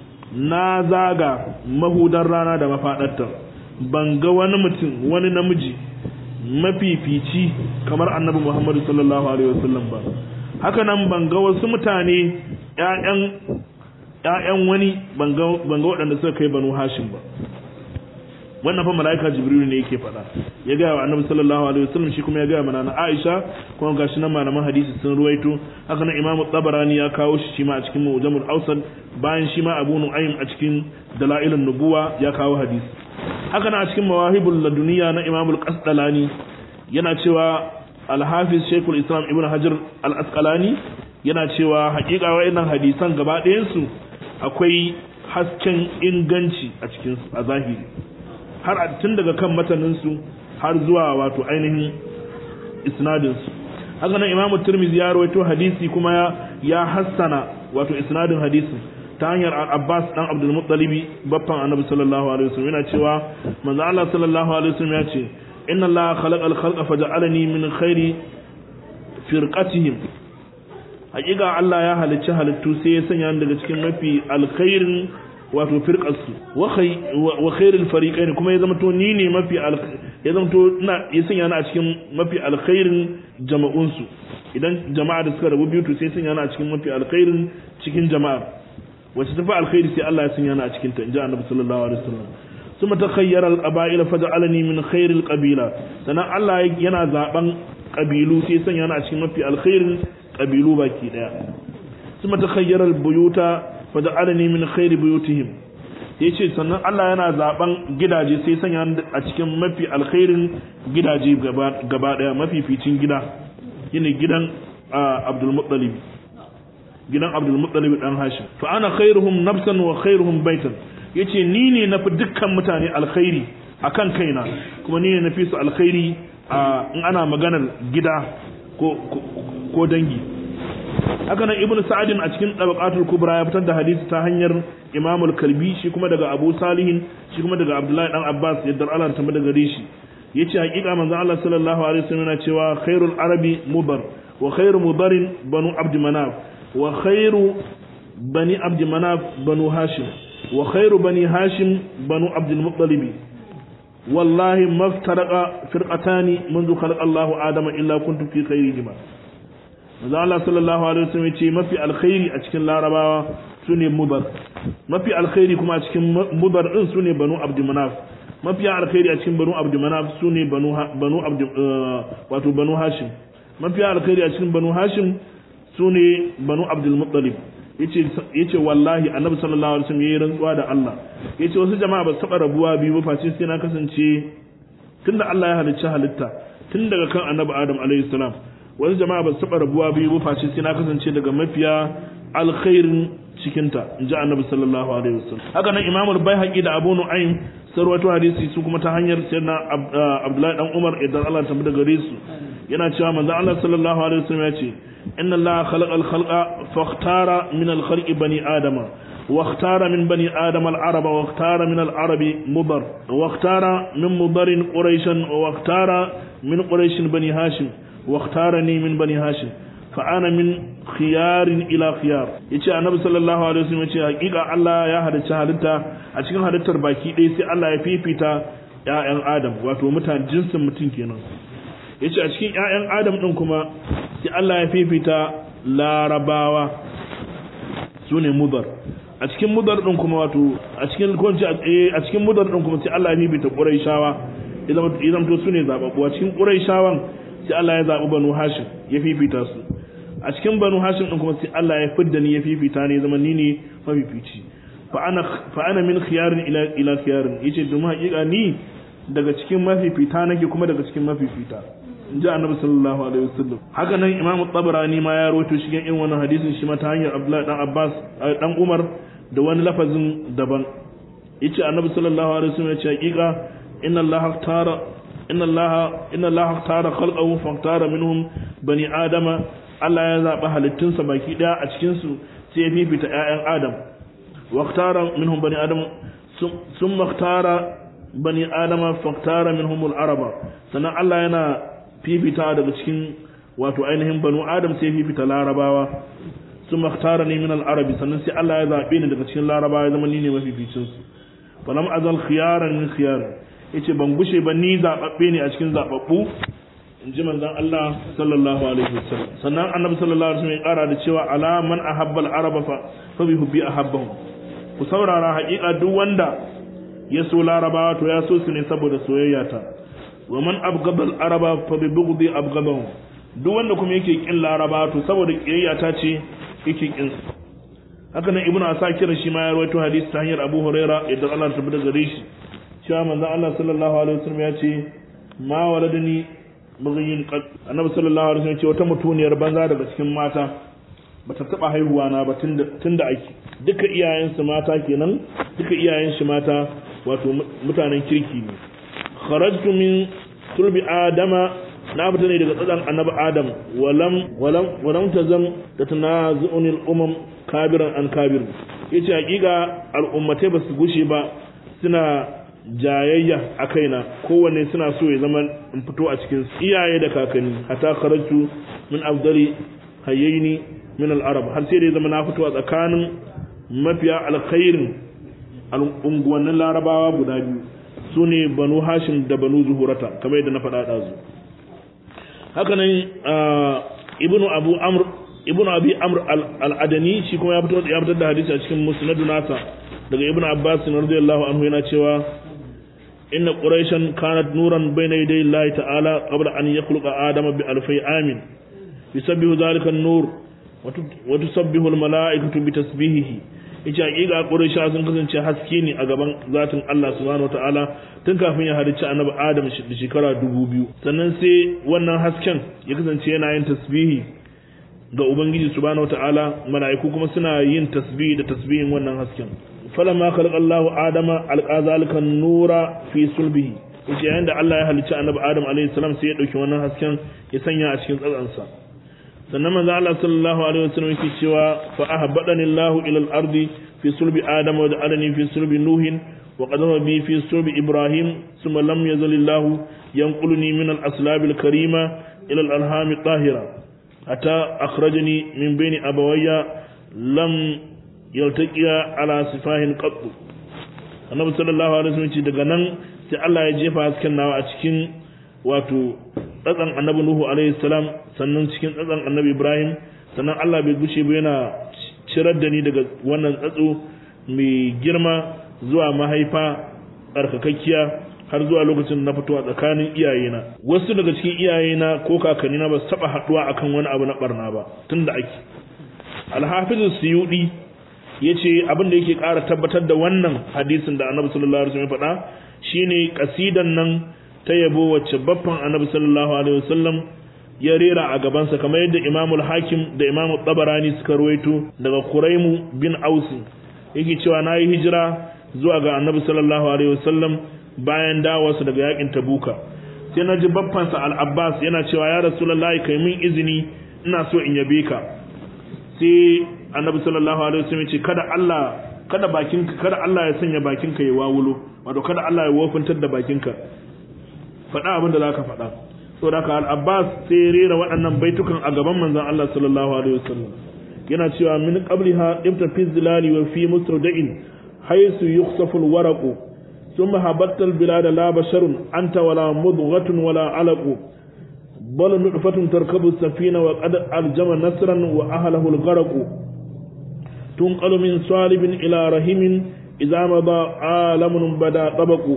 na zaga mahudar rana da mafadarta ban ga wani mutum wani namiji mafifici kamar annabi Muhammad sallallahu alaihi wasallam ba haka nan ban ga wasu mutane ƴaƴan wani ban ga waɗanda suka kai banu Hashim ba wannan fa malaika Jibril ne yake faɗa ya ga wa annabi sallallahu alaihi wasallam shi kuma ya ga mana na Aisha kuma gashi nan malaman hadisi sun ruwaito haka nan Imam Tabarani ya kawo shi ma a cikin Mu'jamul Awsat bayan shi ma Abu Nu'aym a cikin Dalailun Nubuwa ya kawo hadisi haka nan a cikin Mawahibul Laduniya na Imam Al-Qasdalani yana cewa Al-Hafiz Sheikhul Islam Ibn Hajar Al-Asqalani yana cewa hakika wayannan hadisan gaba ɗayan su akwai hasken inganci a cikin a zahiri har tun daga kan mataninsu har zuwa wato ainihin isnadinsu haka nan Imam Tirmidhi ya rawaito hadisi kuma ya hassana wato isnadin hadisi ta hanyar Abbas dan Abdul Muttalib baffan Annabi sallallahu alaihi wasallam yana cewa manzo Allah sallallahu alaihi wasallam ya ce inna Allah khalaqa al-khalqa faja'alani min khairi firqatihim hakika Allah ya halicci halittu sai ya sanya daga cikin mafi alkhairin wato firqarsu wa khairul fariqain kuma ya zama to ni ne mafi ya zama to ya sanya ni a cikin mafi alkhairin jama'un su idan jama'a da suka rabu biyu to sai sanya ni a cikin mafi alkhairin cikin jama'a wacce tafi alkhairi sai Allah ya sanya ni a cikin ta inji Annabi sallallahu alaihi wasallam kuma takhayyara al-qaba'ila faj'alani min khairil qabila sanan Allah yana zaben kabilu sai sanya ni a cikin mafi alkhairin kabilu baki daya kuma takhayyara al-buyuta faja'alani min khairi buyutihim yace sannan Allah yana zaben gidaje sai sanya a cikin mafi alkhairin gidaje gaba daya mafificin gida shine gidan Abdul Muttalib dan Hashim fa ana khairuhum nafsan wa khairuhum baitan yace ni ne nafi dukkan mutane alkhairi akan kaina kuma ni ne nafi su alkhairi in ana maganar gida ko dangi haka nan Ibn Sa'd a cikin Tabaqatul Kubra ya fitar da hadisi ta hanyar Imam al-Kalbi shi kuma daga Abu Salihin shi kuma daga Abdullahi dan Abbas yadda Allah ta daga gare shi yace hakika manzo Allah sallallahu alaihi wasallam yana cewa khairul arabi mudar wa khairu mudarin banu abd manaf wa khairu bani abd manaf banu hashim wa khairu bani hashim banu abd al-muttalib wallahi maftaraqa firqatani منذ خلق الله آدم إلا كنت في خيرهما manzo Allah sallallahu alaihi wasallam yace mafi alkhairi a cikin larabawa sune mudar mafi alkhairi kuma a cikin mudar din sune banu abd manaf mafi alkhairi a cikin banu abd manaf sune banu abd wato banu hashim mafi alkhairi a cikin banu hashim sune banu abdul muttalib yace wallahi annabi sallallahu alaihi wasallam yayi rantsuwa da Allah yace wasu jama'a ba su taba rabuwa biyu ba face sai na kasance tunda Allah ya halicci halitta tun daga kan annabi Adam alayhi salam wani jama'a ba su taba rabuwa biyu ba face sai na kasance daga mafiya alkhairin cikinta inji annabi sallallahu alaihi wasallam. Haka nan Imam al-Baihaqi da Abu Nu'aym sarwato hadisi su kuma ta hanyar sayyidina Abdullahi dan Umar idan Allah ta da gare su yana cewa manzo Allah sallallahu alaihi wasallam ya ce inna Allah khalaqa al-khalqa fakhtara min al-khalqi bani adama واختار من بني آدم العرب واختار من العرب مضر واختار من مضر قريشا واختار من قريش بني هاشم واختارني من بني هاشم فأنا من خيار إلى خيار yace annabi sallallahu alaihi wasallam yace hakika Allah ya halicci halitta a cikin halittar baki ɗaya sai Allah ya fifita ƴaƴan Adam wato mutane jinsin mutum kenan yace a cikin ƴaƴan Adam din kuma sai Allah ya fifita larabawa sune mudar a cikin mudar din kuma wato a cikin kwanci a cikin mudar din kuma sai Allah ya bibita Quraishawa idan to sune zababbu a cikin Quraishawan sai Allah ya zabi Banu Hashim ya fifita su a cikin Banu Hashim din kuma sai Allah ya fidda ni ya fifita ne zaman ni ne mafifici fa ana min khiyarin ila khiyarin yace domin hakika ni daga cikin mafifita nake kuma daga cikin mafifita inji annabi sallallahu alaihi wasallam. Haka nan Imam Tabarani ma ya rawaito shi cikin wannan hadisin shi ma ta hanyar Abdullah dan Abbas dan Umar da wani lafazin daban yace annabi sallallahu alaihi wasallam yace hakika inna Allah tara khalqahu faqtara minhum bani adama Allah ya zaba halittunsa baki daya a cikin su sai ya fifita ƴaƴan Adam waqtara minhum bani adam summa ikhtara bani adama faqtara minhum al-araba sannan Allah yana fifita daga cikin wato ainihin banu Adam sai ya fifita larabawa ثم اختارني من العرب sannan sai Allah ya zabe ni daga cikin Larabawa ya zama ni ne mafificin su falam azal khiyaran min khiyar yace ban gushe ba ni zababbe ne a cikin zababbu inji manzon Allah sallallahu alaihi wasallam. Sannan annabi sallallahu alaihi wasallam ya kara da cewa ala man ahabbal araba fa bi hubbi ahabbahum ku saurara haƙiƙa duk wanda ya so Larabawa to ya so su ne saboda soyayya ta wa man abghadal araba fa bi bughdi abghadahum duk wanda kuma yake kin Larabawa to saboda kiyayya ta ce yake kin su. Haka nan Ibnu Asakir shi ma ya rawaito hadisi ta hanyar Abu Huraira idan Allah ta tabbata gare shi cewa manzon Allah sallallahu alaihi wasallam ya ce ma waladani mughin qad annabi sallallahu alaihi wasallam ya ce wata mutuniyar banza daga cikin mata bata taba haihuwa na ba tunda ake duka iyayen su mata kenan duka iyayen shi mata wato mutanen kirki ne kharajtu min turbi adama na fita ne daga tsadan annabi Adam walam tazam da tanazu'unil umam kabiran an kabir yace hakika al'ummatai ba su gushe ba suna jayayya a kaina kowanne suna so ya zama in fito a cikin iyaye da kakanni hatta kharaju min afdali hayyaini min al-arab har sai da ya zama na fito a tsakanin mafiya alkhairin al'unguwannin larabawa guda biyu sune banu hashim da banu zuhurata kamar yadda na faɗa ɗazu. Haka nan ibnu abi amr al-adani shi kuma ya fitar da hadisi a cikin musnadu nasa daga ibnu abbas radiyallahu anhu yana cewa inna quraishan kanat nuran bayna yaday Allah ta'ala qabla an yakhluqa adama bi alfi amin yusabbihu dhalika an-nur wa tusabbihu al-mala'ikatu bi tasbihihi yace hakika quraisha sun kasance haske ne a gaban zatin Allah subhanahu wa ta'ala tun kafin ya halicci annabi Adam da shekara 2000 sannan sai wannan hasken ya kasance yana yin tasbihi ga ubangiji subhanahu wataala mala'iku kuma suna yin tasbihi da tasbihin wannan hasken falamma khalaqa Allahu Adama alqa zalika nura fi sulbihi yace yayin da Allah ya halicci annabi Adam alayhi salam sai ya dauki wannan hasken ya sanya a cikin tsatsansa sannan manzo Allah sallallahu alaihi wasallam yake cewa fa ahbadani Allahu ila al-ardi fi sulbi Adam wa ja'alani fi sulbi Nuhin وقدم بي في صلب إبراهيم ثم لم يزل الله ينقلني من الأسلاب الكريمة إلى الألهام الطاهرة حتى أخرجني من بين أبوي لم يلتقي على سفاه قط. النبي صلى الله عليه وسلم daga nan sai Allah ya jefa hasken nawa a cikin wato tsatsan annabi Nuhu alaihi salam sannan cikin tsatsan annabi Ibrahim sannan Allah bai gushe ba yana cirar da ni daga wannan tsatso mai girma zuwa mahaifa tsarkakakkiya har zuwa lokacin na fito a tsakanin iyayena wasu daga cikin iyayena ko kakannina ba su taba haduwa akan wani abu na barna ba tunda ake al-hafiz suyudi yace abin da yake ƙara tabbatar da wannan hadisin da annabi sallallahu alaihi wasallam ya faɗa shine kasidan nan ta yabo wacce baffan annabi sallallahu alaihi wasallam ya rera a gabansa kamar yadda imamul hakim da imamu tabarani suka ruwaito daga Quraimu bin Ausi yake cewa nayi hijira zuwa ga annabi sallallahu alaihi wasallam bayan dawowarsa daga yakin Tabuka sai naji baffansa al-Abbas yana cewa ya rasulullahi kai min izini ina so in yabe ka sai annabi sallallahu alaihi wasallam ya ce kada Allah ya sanya bakinka ya wawulo wato kada Allah ya wofintar da bakinka faɗa abin da zaka faɗa saboda haka al-Abbas sai rera waɗannan baitukan a gaban manzon Allah sallallahu alaihi wasallam yana cewa min qabliha ibta fi zilali wa fi mustawda'in haythu yukhsafu al-waraqu thumma habatta al-bilad la basharun anta wala mudghatun wala alaqu bal nutfatun tarkabu as-safina wa qad aljama nasran wa ahlihi al-gharaqu tunqalu min salibin ila rahimin idza mada alamun bada tabaqu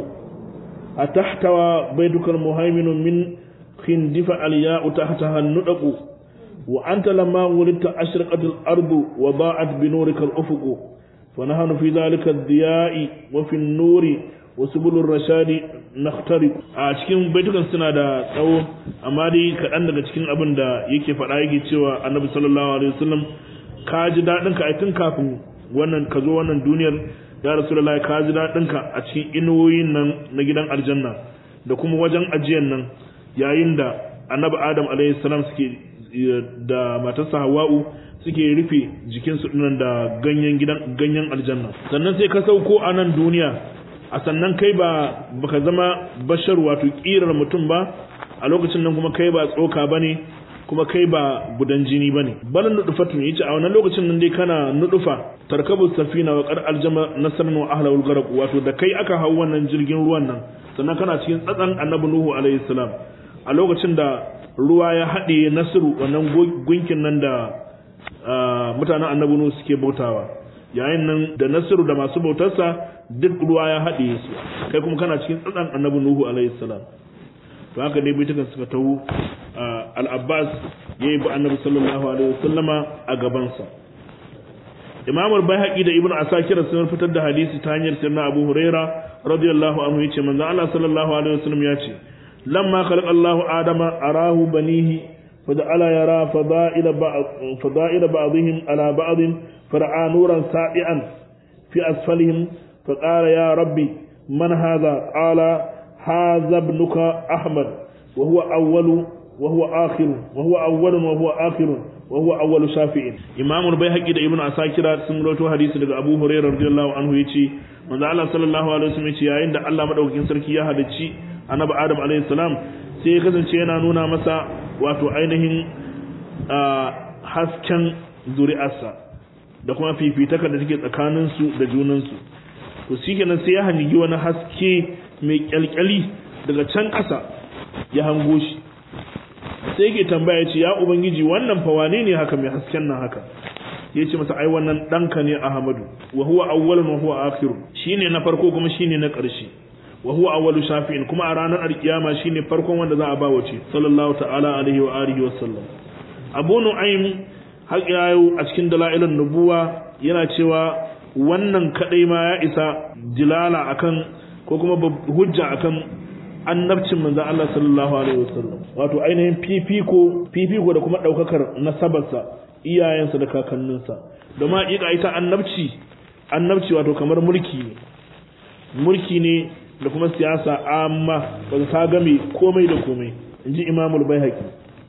atahtawa baytuka al-muhaymin min خندف الياء تحتها الندق وأنت لما ولدت أشرقت الأرض وضاعت بنورك الأفق فنحن في ذلك الضياء وفي النور وسبل الرشاد نخترق a cikin baitukan suna da tsawo amma dai kaɗan daga cikin abin da yake faɗa yake cewa annabi sallallahu alaihi wasallam ka ji daɗin ka tun kafin wannan ka zo wannan duniyar ya rasulullahi ka ji daɗin ka a cikin inuwoyin nan na gidan aljanna da kuma wajen ajiyan nan yayin da annabi adam alayhi salam suke da matarsa hawa'u suke rufe jikinsu dinnan da ganyen aljanna sannan sai ka sauko a nan duniya a sannan kai baka zama bashar wato kirar mutum ba a lokacin nan kuma kai ba tsoka bane kuma kai ba gudan jini bane bal nudufatun yace a wannan lokacin nan dai kana nudufa tarkabu safina wa qad aljama nasran wa ahlahu algharq wato da kai aka hau wannan jirgin ruwan nan sannan kana cikin tsatsan annabi nuhu alayhi salam a lokacin da ruwa ya haɗe Nasiru wannan gunkin nan da mutanen annabi Nuhu suke bautawa yayin nan da Nasiru da masu bautarsa duk ruwa ya haɗe su kai kuma kana cikin tsatsan annabi Nuhu alaihi salam to haka dai baitukan suka tawo al-Abbas yayi bi annabi sallallahu alaihi wasallama a gaban sa Imam al-Baihaqi da Ibn Asakir sun fitar da hadisi ta hanyar sirna Abu Huraira radiyallahu anhu yace manzo Allah sallallahu alaihi wasallam yace لما خلق الله آدم أراه بنيه فجعل يرى فضائل بعضهم على بعض فرأى نورا ساطعا في أسفلهم فقال يا ربي من هذا قال هذا ابنك أحمد وهو أول وهو آخر وهو أول شافع إمام البيهقي da Ibn Asakir sun rawaito hadisi daga Abu Hurairah radiyallahu anhu yace manzo Allah sallallahu alaihi wasallam yace yayin da Allah madaukakin sarki ya halicci annabi Adam alaihi salam sai ya kasance yana nuna masa wato ainihin hasken zuri'arsa da kuma fifitaka da take tsakanin su da junan su to shikenan sai ya hangi wani haske mai kyalkyali daga can ƙasa ya hango shi sai yake tambaya ce ya ubangiji wannan fa wane ne haka mai hasken nan haka yace masa ai wannan danka ne Ahmadu wa huwa awwalun wa huwa akhirun shine na farko kuma shine na ƙarshe wa huwa awwalu shafi'in kuma a ranar alkiyama shine farkon wanda za a ba wace sallallahu ta'ala alaihi wa alihi wa sallam Abu Nu'aym haƙiyayo a cikin dalailun nubuwa yana cewa wannan kadai ma ya isa dilala akan ko kuma hujja akan annabcin manzon Allah sallallahu alaihi wa sallam wato ainihin fifiko da kuma daukakar nasabarsa iyayensa da kakanninsa da ma ita annabci wato kamar mulki ne da kuma siyasa amma ba ta game komai da komai inji Imamul Baihaqi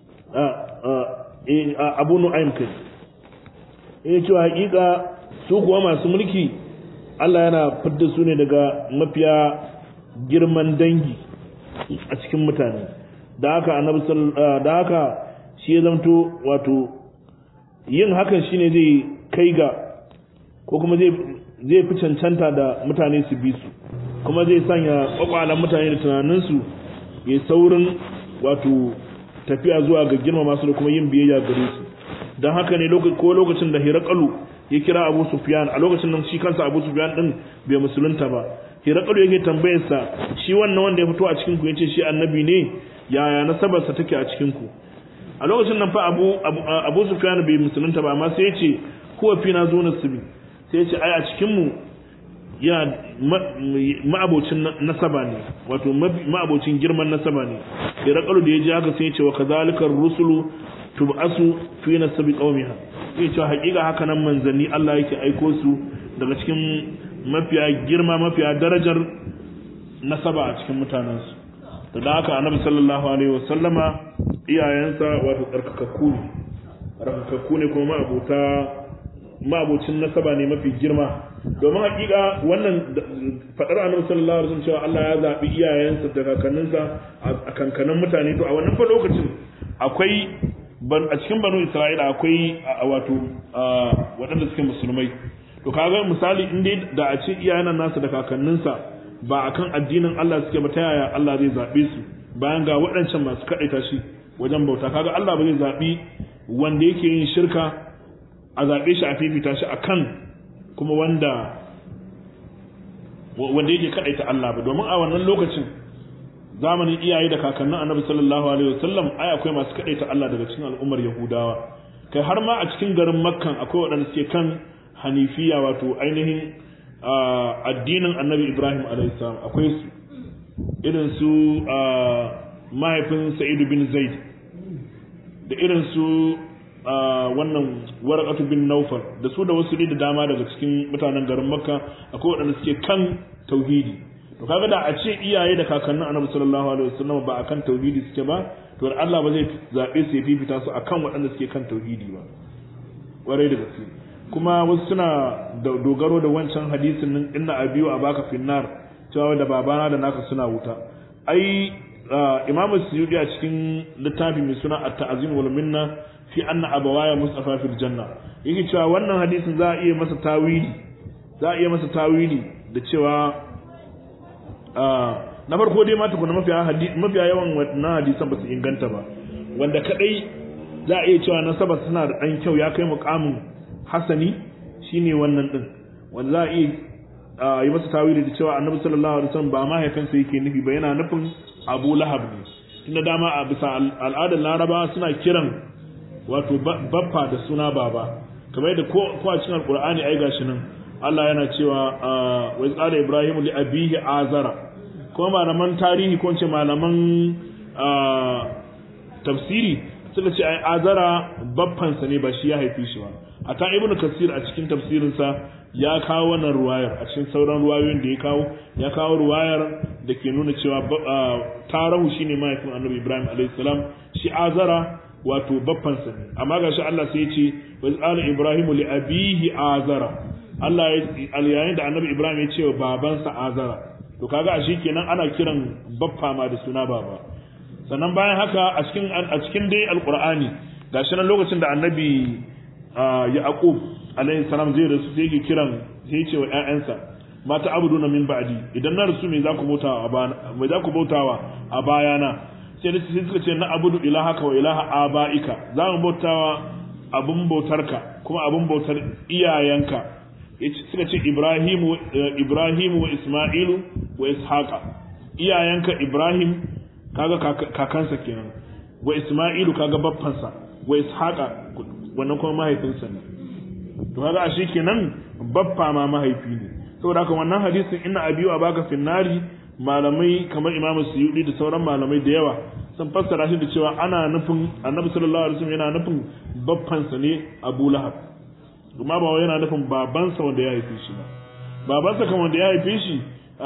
Abu Nu'aym kai cewa hakika su kuwa masu mulki Allah yana fidda su ne daga mafiya girman dangi a cikin mutane da haka shi ya zamto wato yin hakan shine zai kai ga ko kuma zai fi cancanta da mutane su bi su kuma zai sanya kwakwalan mutane da tunaninsu ya saurin wato tafiya zuwa ga girmama su da kuma yin biyayya gare su don haka ne ko lokacin da Hiraqalu ya kira Abu Sufyan a lokacin nan shi kansa Abu Sufyan din bai musulunta ba Hiraqalu yake tambayar sa shi wannan wanda ya fito a cikin ku yace shi annabi ne yaya nasabarsa take a cikin ku a lokacin nan fa Abu Sufyan bai musulunta ba amma sai yace huwa fina zuna sibi sai yace ai a cikin mu ya ma'abocin nasaba ne wato ma'abocin girman nasaba ne Hiraqalu da ya ji haka sai ya ce wa kadhalikar rusulu tub'asu fi nasabi qaumiha sai ce haƙiƙa haka nan manzanni Allah yake aiko su daga cikin mafiya girma mafiya darajar nasaba a cikin mutanensu da haka annabi sallallahu alaihi wasallama iyayensa wato tsarkakakku ne kuma ma'abocin nasaba ne mafi girma domin hakika wannan fadar annabi sallallahu alaihi wasallam cewa Allah ya zabi iyayensa da kakanninsa a kankanin mutane to a wannan fa lokacin akwai a cikin banu Isra'ila akwai wato waɗanda suke musulmai to kaga misali in dai da a ce iyayen nasu da kakanninsa ba akan addinin Allah suke ba ta yaya Allah zai zabe su bayan ga waɗancan masu kadaita shi wajen bauta kaga Allah ba zai zabi wanda yake yin shirka a zabe shi a fifita shi akan kuma wanda yake kadaita Allah ba domin a wannan lokacin zamanin iyaye da kakannin Annabi sallallahu alaihi wasallam ai akwai masu kadaita Allah daga cikin al'ummar Yahudawa kai har ma a cikin garin Makka akwai waɗanda suke kan Hanifiya wato ainihin addinin Annabi Ibrahim alaihi salam akwai su irin su mahaifin Sa'id bin Zaid da irin su wannan Warqatu bin Nawfal da su da wasu da dama daga cikin mutanen garin Makka akwai waɗanda suke kan tauhidi to kaga da a ce iyaye da kakannin Annabi sallallahu alaihi wasallam ba akan tauhidi suke ba to Allah ba zai zabe su ya fifita su akan waɗanda suke kan tauhidi ba warai da gaske kuma wasu suna dogaro da wancan hadisin nan inna abiyu abaka finnar cewa da babana da naka suna wuta ai Imam Suyuti a cikin littafi mai suna At-Ta'zim wal Minna fi anna abawaya mustafa fil janna yake cewa wannan hadisin za a iya masa tawili da cewa na farko dai ma tukuna mafiya yawan wannan hadisan ba su inganta ba wanda kadai za a iya cewa nasaba suna da dan kyau ya kai muqamin hasani shine wannan din wanda za a iya yi masa tawili da cewa Annabi sallallahu alaihi wasallam ba mahaifinsa yake nufi ba yana nufin Abu Lahab ne tunda dama a bisa al'adar Laraba suna kiran wato baffa da suna baba kamar yadda ko a cikin Alqur'ani ai gashi nan Allah yana cewa wa qala Ibrahim li abihi azara kuma malaman tarihi ko ce malaman tafsiri suka ce ai azara baffansa ne ba shi ya haife shi ba ata Ibn Kasir a cikin tafsirinsa ya kawo wannan ruwayar a cikin sauran ruwayoyin da ya kawo ruwayar da ke nuna cewa tarahu shine mahaifin Annabi Ibrahim alayhi salam shi azara wato baffansa ne amma gashi Allah sai ya ce wa qala Ibrahim li abihi azara Allah yayin da Annabi Ibrahim ya ce wa babansa azara to kaga a kenan ana kiran baffa ma da suna baba sannan bayan haka a cikin dai alqur'ani gashi nan lokacin da Annabi Yaqub alayhi salam zai rasu sai yake kiran sai ya ce wa ƴaƴansa mata abuduna min ba'di idan na rasu me za ku bautawa a bayana sai suka ce na abudu ilahaka wa ilaha abaika za mu bautawa abun bautarka kuma abun bautar iyayenka suka ce Ibrahim wa Isma'ilu wa Ishaqa iyayenka Ibrahim kaga kakansa kenan wa Isma'ilu kaga baffansa wa Ishaqa wannan kuma mahaifinsa ne to kaga ashe kenan baffa ma mahaifi ne saboda haka wannan hadisin inna abiyu abaka finnari malamai kamar Imam Suyuti da sauran malamai da yawa sun fassara shi da cewa ana nufin Annabi sallallahu alaihi wasallam yana nufin baffansa ne Abu Lahab kuma ba yana nufin babansa wanda ya haife shi ba babansa kan wanda ya haife shi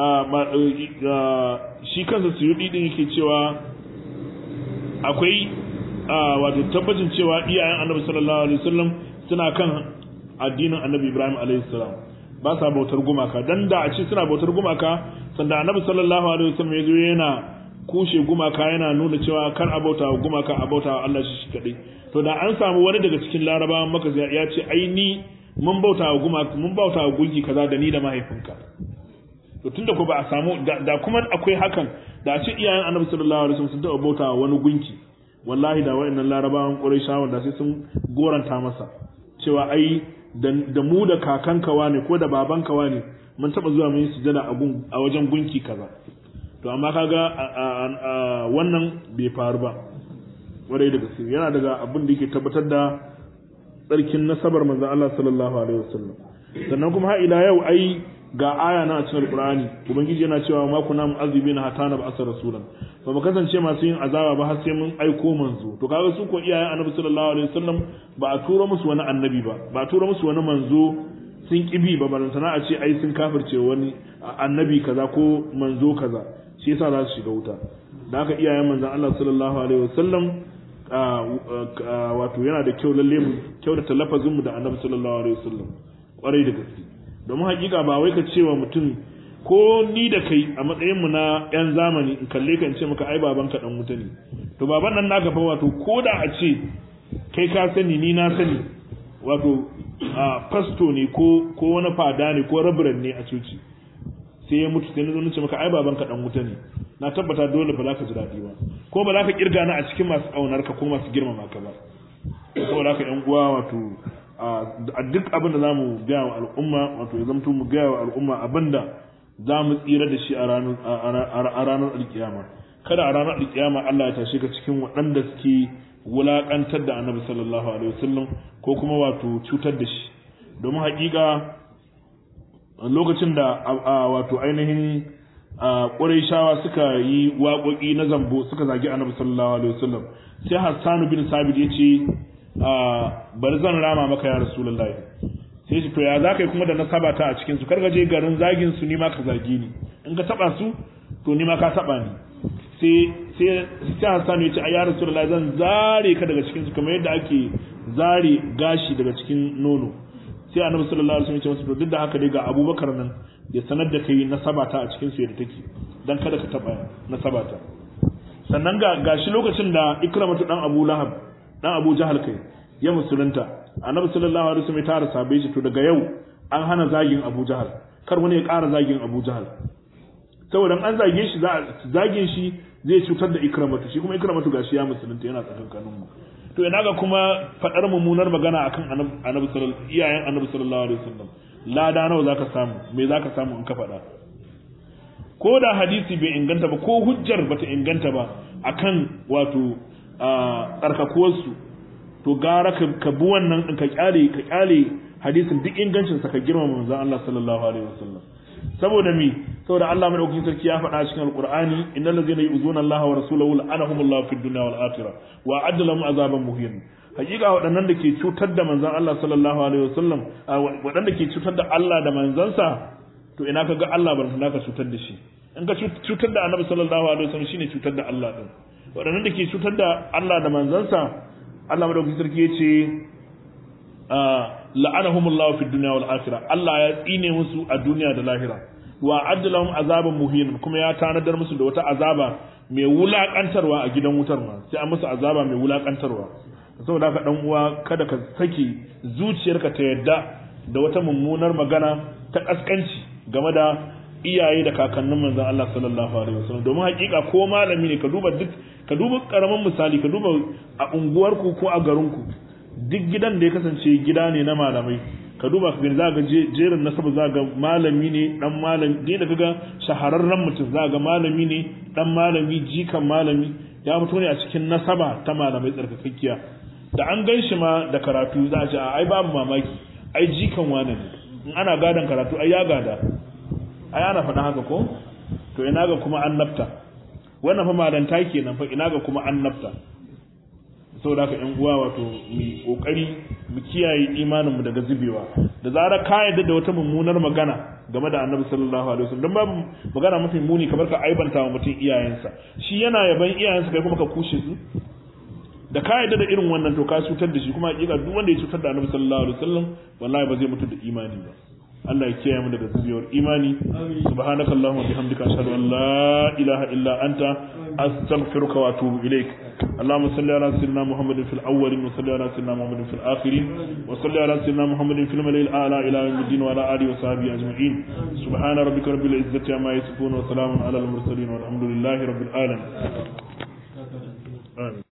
shi kansa Suyuti din yake cewa akwai wato tabbacin cewa iyayen Annabi sallallahu alaihi wasallam suna kan addinin Annabi Ibrahim alaihi salam ba sa bautar gumaka dan da a ce suna bautar gumaka sanda Annabi sallallahu alaihi wasallam ya zo yana kushe gumaka yana nuna cewa kar a bauta gumaka a bauta Allah shi kadai to da an samu wani daga cikin Larabawan Makka ya ce ai ni mun bauta gumaka mun bauta gunki kaza da ni da mahaifinka to tunda ko ba a samu da kuma akwai hakan da a ce iyayen Annabi sallallahu alaihi wasallam sun taɓa bauta wani gunki wallahi da wayannan Larabawan Qurayshawa da sai sun goranta masa cewa ai da mu da kakanka wane ko da babanka wane mun taba zuwa mun yi sujada a wajen gunki kaza to amma kaga wannan bai faru ba warai da gaske yana daga abin da yake tabbatar da tsarkin nasabar manzon Allah sallallahu alaihi wasallam sannan kuma har ila yau ai ga aya na cikin alqur'ani ubangiji yana cewa ma kunna mu'azzibina hatta nab'asa rasulan ba mu kasance masu yin azaba ba har sai mun aiko manzo to kaga su ko iyayen annabi sallallahu alaihi wasallam ba a tura musu wani annabi ba a tura musu wani manzo sun kibi ba barantana a ce ai sun kafirce wani annabi kaza ko manzo kaza shi yasa za su shiga wuta da haka iyayen manzon Allah sallallahu alaihi wasallam wato yana da kyau lalle mu kyautata lafazin mu da annabi sallallahu alaihi wasallam kwarai da gaske domin hakika ba wai ka cewa mutum ko ni da kai a matsayin mu na yan zamani in kalle ka in ce maka ai baban ka dan wuta ne to baban nan naka fa wato ko da a ce kai ka sani ni na sani wato fasto ne ko wani fada ne ko rabiran ne a coci sai ya mutu sai na zo nace maka ai baban ka dan wuta ne na tabbata dole ba za ka ji daɗi ba ko ba za ka kirga na a cikin masu ƙaunar ka ko masu girmama ka ba saboda haka ƴan uwa wato a duk abin da zamu gaya wa al'umma wato ya zamto mu gaya wa al'umma abin da za mu tsira da shi a ranar alkiyama kada a ranar alkiyama Allah ya tashe ka cikin waɗanda suke wulaƙantar da annabi sallallahu alaihi wasallam ko kuma wato cutar da shi domin haƙiƙa lokacin da wato ainihin Qurayshawa suka yi waƙoƙi na zambo suka zagi annabi sallallahu alaihi wasallam sai Hassan bin Sabit ya ce bari zan rama maka ya rasulullahi sai shi to ya zaka kuma da nasaba ta a cikin su karga je garin zagin su ni ma ka zagi ni in ka taba su to ni ma ka taba ni sai Hassan ya ce ya rasulullahi zan zare ka daga cikin su kamar yadda ake zare gashi daga cikin nono sai annabi sallallahu alaihi wasallam ya ce masa to duk da haka dai ga Abubakar nan ya sanar da kai nasabata a cikin su yadda take dan kada ka taba nasabata sannan ga shi lokacin da Ikramatu dan Abu Lahab dan Abu Jahal kai ya musulunta annabi sallallahu alaihi wasallam ya tara sahabbai shi to daga yau an hana zagin Abu Jahal kar wani ya ƙara zagin Abu Jahal saboda an zage shi zagin shi zai cutar da Ikramatu shi kuma Ikramatu gashi ya musulunta yana tsakankanin mu to ina ga kuma fadar mummunar magana akan annabi sallallahu iyayen annabi sallallahu alaihi wasallam lada nawa zaka samu me zaka samu in ka fada ko da hadisi bai inganta ba ko hujjar bata inganta ba akan wato tsarkakuwar su to gara ka bi wannan ka kyale hadisin duk ingancin sa ka girmama manzon Allah sallallahu alaihi wasallam saboda saboda Allah madaukakin sarki ya faɗa cikin alqur'ani innal ladzina yu'zuna Allah wa rasulahu la'anahumullahu fid dunya wal akhirah wa a'adda lahum azaban muhin hakika waɗannan da ke cutar da manzon Allah sallallahu alaihi wasallam waɗanda ke cutar da Allah da manzansa to ina kaga Allah bar naka cutar da shi in ka cutar da Annabi sallallahu alaihi wasallam shine cutar da Allah din waɗannan da ke cutar da Allah da manzansa Allah madaukakin sarki yace la'anahumullahu fid dunya wal akhirah Allah ya tsine musu a duniya da lahira wa adlahum azaban muhin kuma ya tanadar musu da wata azaba mai wulakantarwa a gidan wutar ma sai an musu azaba mai wulakantarwa saboda haka dan uwa kada ka saki zuciyarka ta yadda da wata mummunar magana ta kaskanci game da iyaye da kakannin manzon Allah sallallahu alaihi wasallam domin hakika ko malami ne ka duba karaman misali ka duba a unguwarku ko a garinku duk gidan da ya kasance gida ne na malamai ka duba ka gani za ga jerin nasaba za ga malami ne dan malami ne da kaga shahararren mutum za ga malami ne dan malami jikan malami ya fito ne a cikin nasaba ta malamai tsarkakakkiya da an gan shi ma da karatu za a ce ai babu mamaki ai jikan wane ne in ana gadan karatu ai ya gada ai ana faɗa haka ko to ina ga kuma annabta wannan fa malanta kenan fa ina ga kuma annabta saboda haka ƴan uwa wato mu kokari mu kiyaye imanin mu daga zubewa da zarar ka yarda da wata mummunar magana game da Annabi sallallahu alaihi wasallam dan babu magana mafi muni kamar ka aibanta wa mutum iyayensa shi yana yaban iyayensa kai kuma ka kushe su da ka yarda da irin wannan to ka cutar da shi kuma hakika duk wanda ya cutar da Annabi sallallahu alaihi wasallam wallahi ba zai mutu da imani ba Allah ya kiyaye mu daga zubewar imani subhanakallahumma bihamdika ashhadu an la ilaha illa anta astaghfiruka wa atubu ilaik اللهم صل على سيدنا محمد في الاولين وصل على سيدنا محمد في الاخرين وصل على سيدنا محمد في الملأ الاعلى الى يوم الدين وعلى اله وصحبه اجمعين سبحان ربك رب العزه عما يصفون وسلام على المرسلين والحمد لله رب العالمين